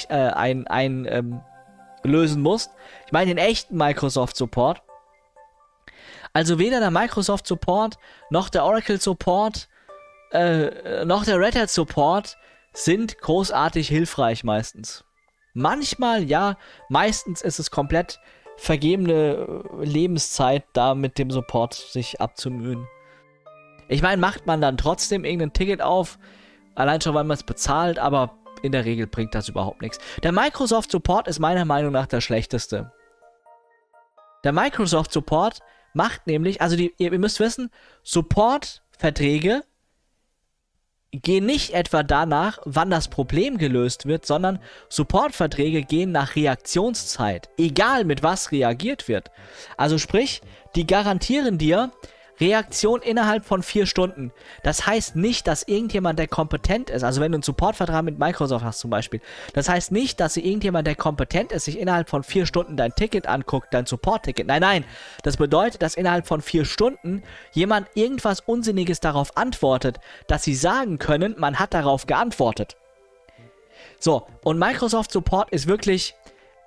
lösen musst. Ich meine den echten Microsoft Support. Also weder der Microsoft Support, noch der Oracle Support, noch der Red Hat Support sind großartig hilfreich meistens. Manchmal ja, meistens ist es komplett vergebene Lebenszeit, da mit dem Support sich abzumühen. Ich meine, macht man dann trotzdem irgendein Ticket auf, allein schon, weil man es bezahlt, aber in der Regel bringt das überhaupt nichts. Der Microsoft Support ist meiner Meinung nach der schlechteste. Der Microsoft Support macht nämlich, also ihr müsst wissen, Support-Verträge gehen nicht etwa danach, wann das Problem gelöst wird, sondern Supportverträge gehen nach Reaktionszeit. Egal mit was reagiert wird. Also sprich, die garantieren dir Reaktion innerhalb von 4 Stunden. Das heißt nicht, dass irgendjemand, der kompetent ist, also wenn du einen Supportvertrag mit Microsoft hast zum Beispiel, das heißt nicht, dass irgendjemand, der kompetent ist, sich innerhalb von 4 Stunden dein Ticket anguckt, dein Support-Ticket. Nein, nein. Das bedeutet, dass innerhalb von 4 Stunden jemand irgendwas Unsinniges darauf antwortet, dass sie sagen können, man hat darauf geantwortet. So, und Microsoft Support ist wirklich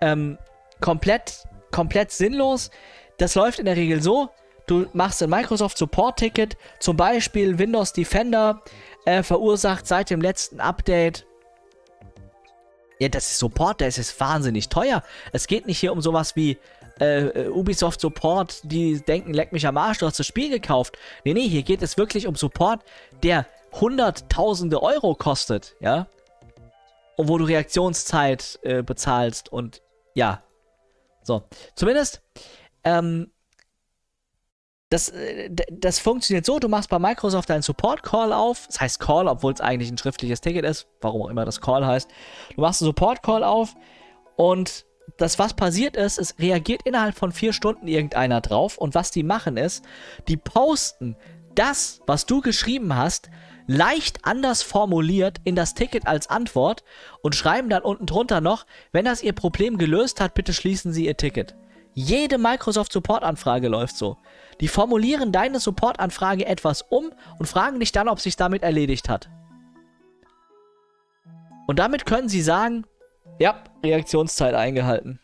komplett sinnlos. Das läuft in der Regel so, du machst ein Microsoft Support Ticket, zum Beispiel Windows Defender verursacht seit dem letzten Update. Ja, das ist Support, das ist wahnsinnig teuer. Es geht nicht hier um sowas wie Ubisoft Support, die denken, leck mich am Arsch, du hast das Spiel gekauft. Nee, hier geht es wirklich um Support, der Hunderttausende Euro kostet, ja. Und wo du Reaktionszeit bezahlst und ja. So, zumindest, das funktioniert so, du machst bei Microsoft einen Support-Call auf, das heißt Call, obwohl es eigentlich ein schriftliches Ticket ist, warum auch immer das Call heißt. Du machst einen Support-Call auf und das, was passiert ist, es reagiert innerhalb von 4 Stunden irgendeiner drauf und was die machen ist, die posten das, was du geschrieben hast, leicht anders formuliert in das Ticket als Antwort und schreiben dann unten drunter noch, wenn das ihr Problem gelöst hat, bitte schließen Sie Ihr Ticket. Jede Microsoft Support-Anfrage läuft so. Die formulieren deine Support-Anfrage etwas um und fragen dich dann, ob sich's damit erledigt hat. Und damit können sie sagen, ja, Reaktionszeit eingehalten.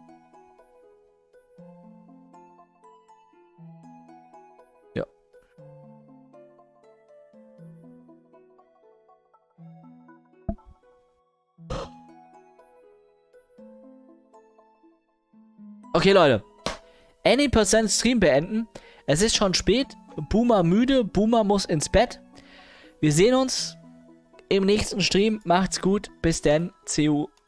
Ja. Okay, Leute. Any% Stream beenden. Es ist schon spät. Boomer müde. Boomer muss ins Bett. Wir sehen uns im nächsten Stream. Macht's gut. Bis dann. CU.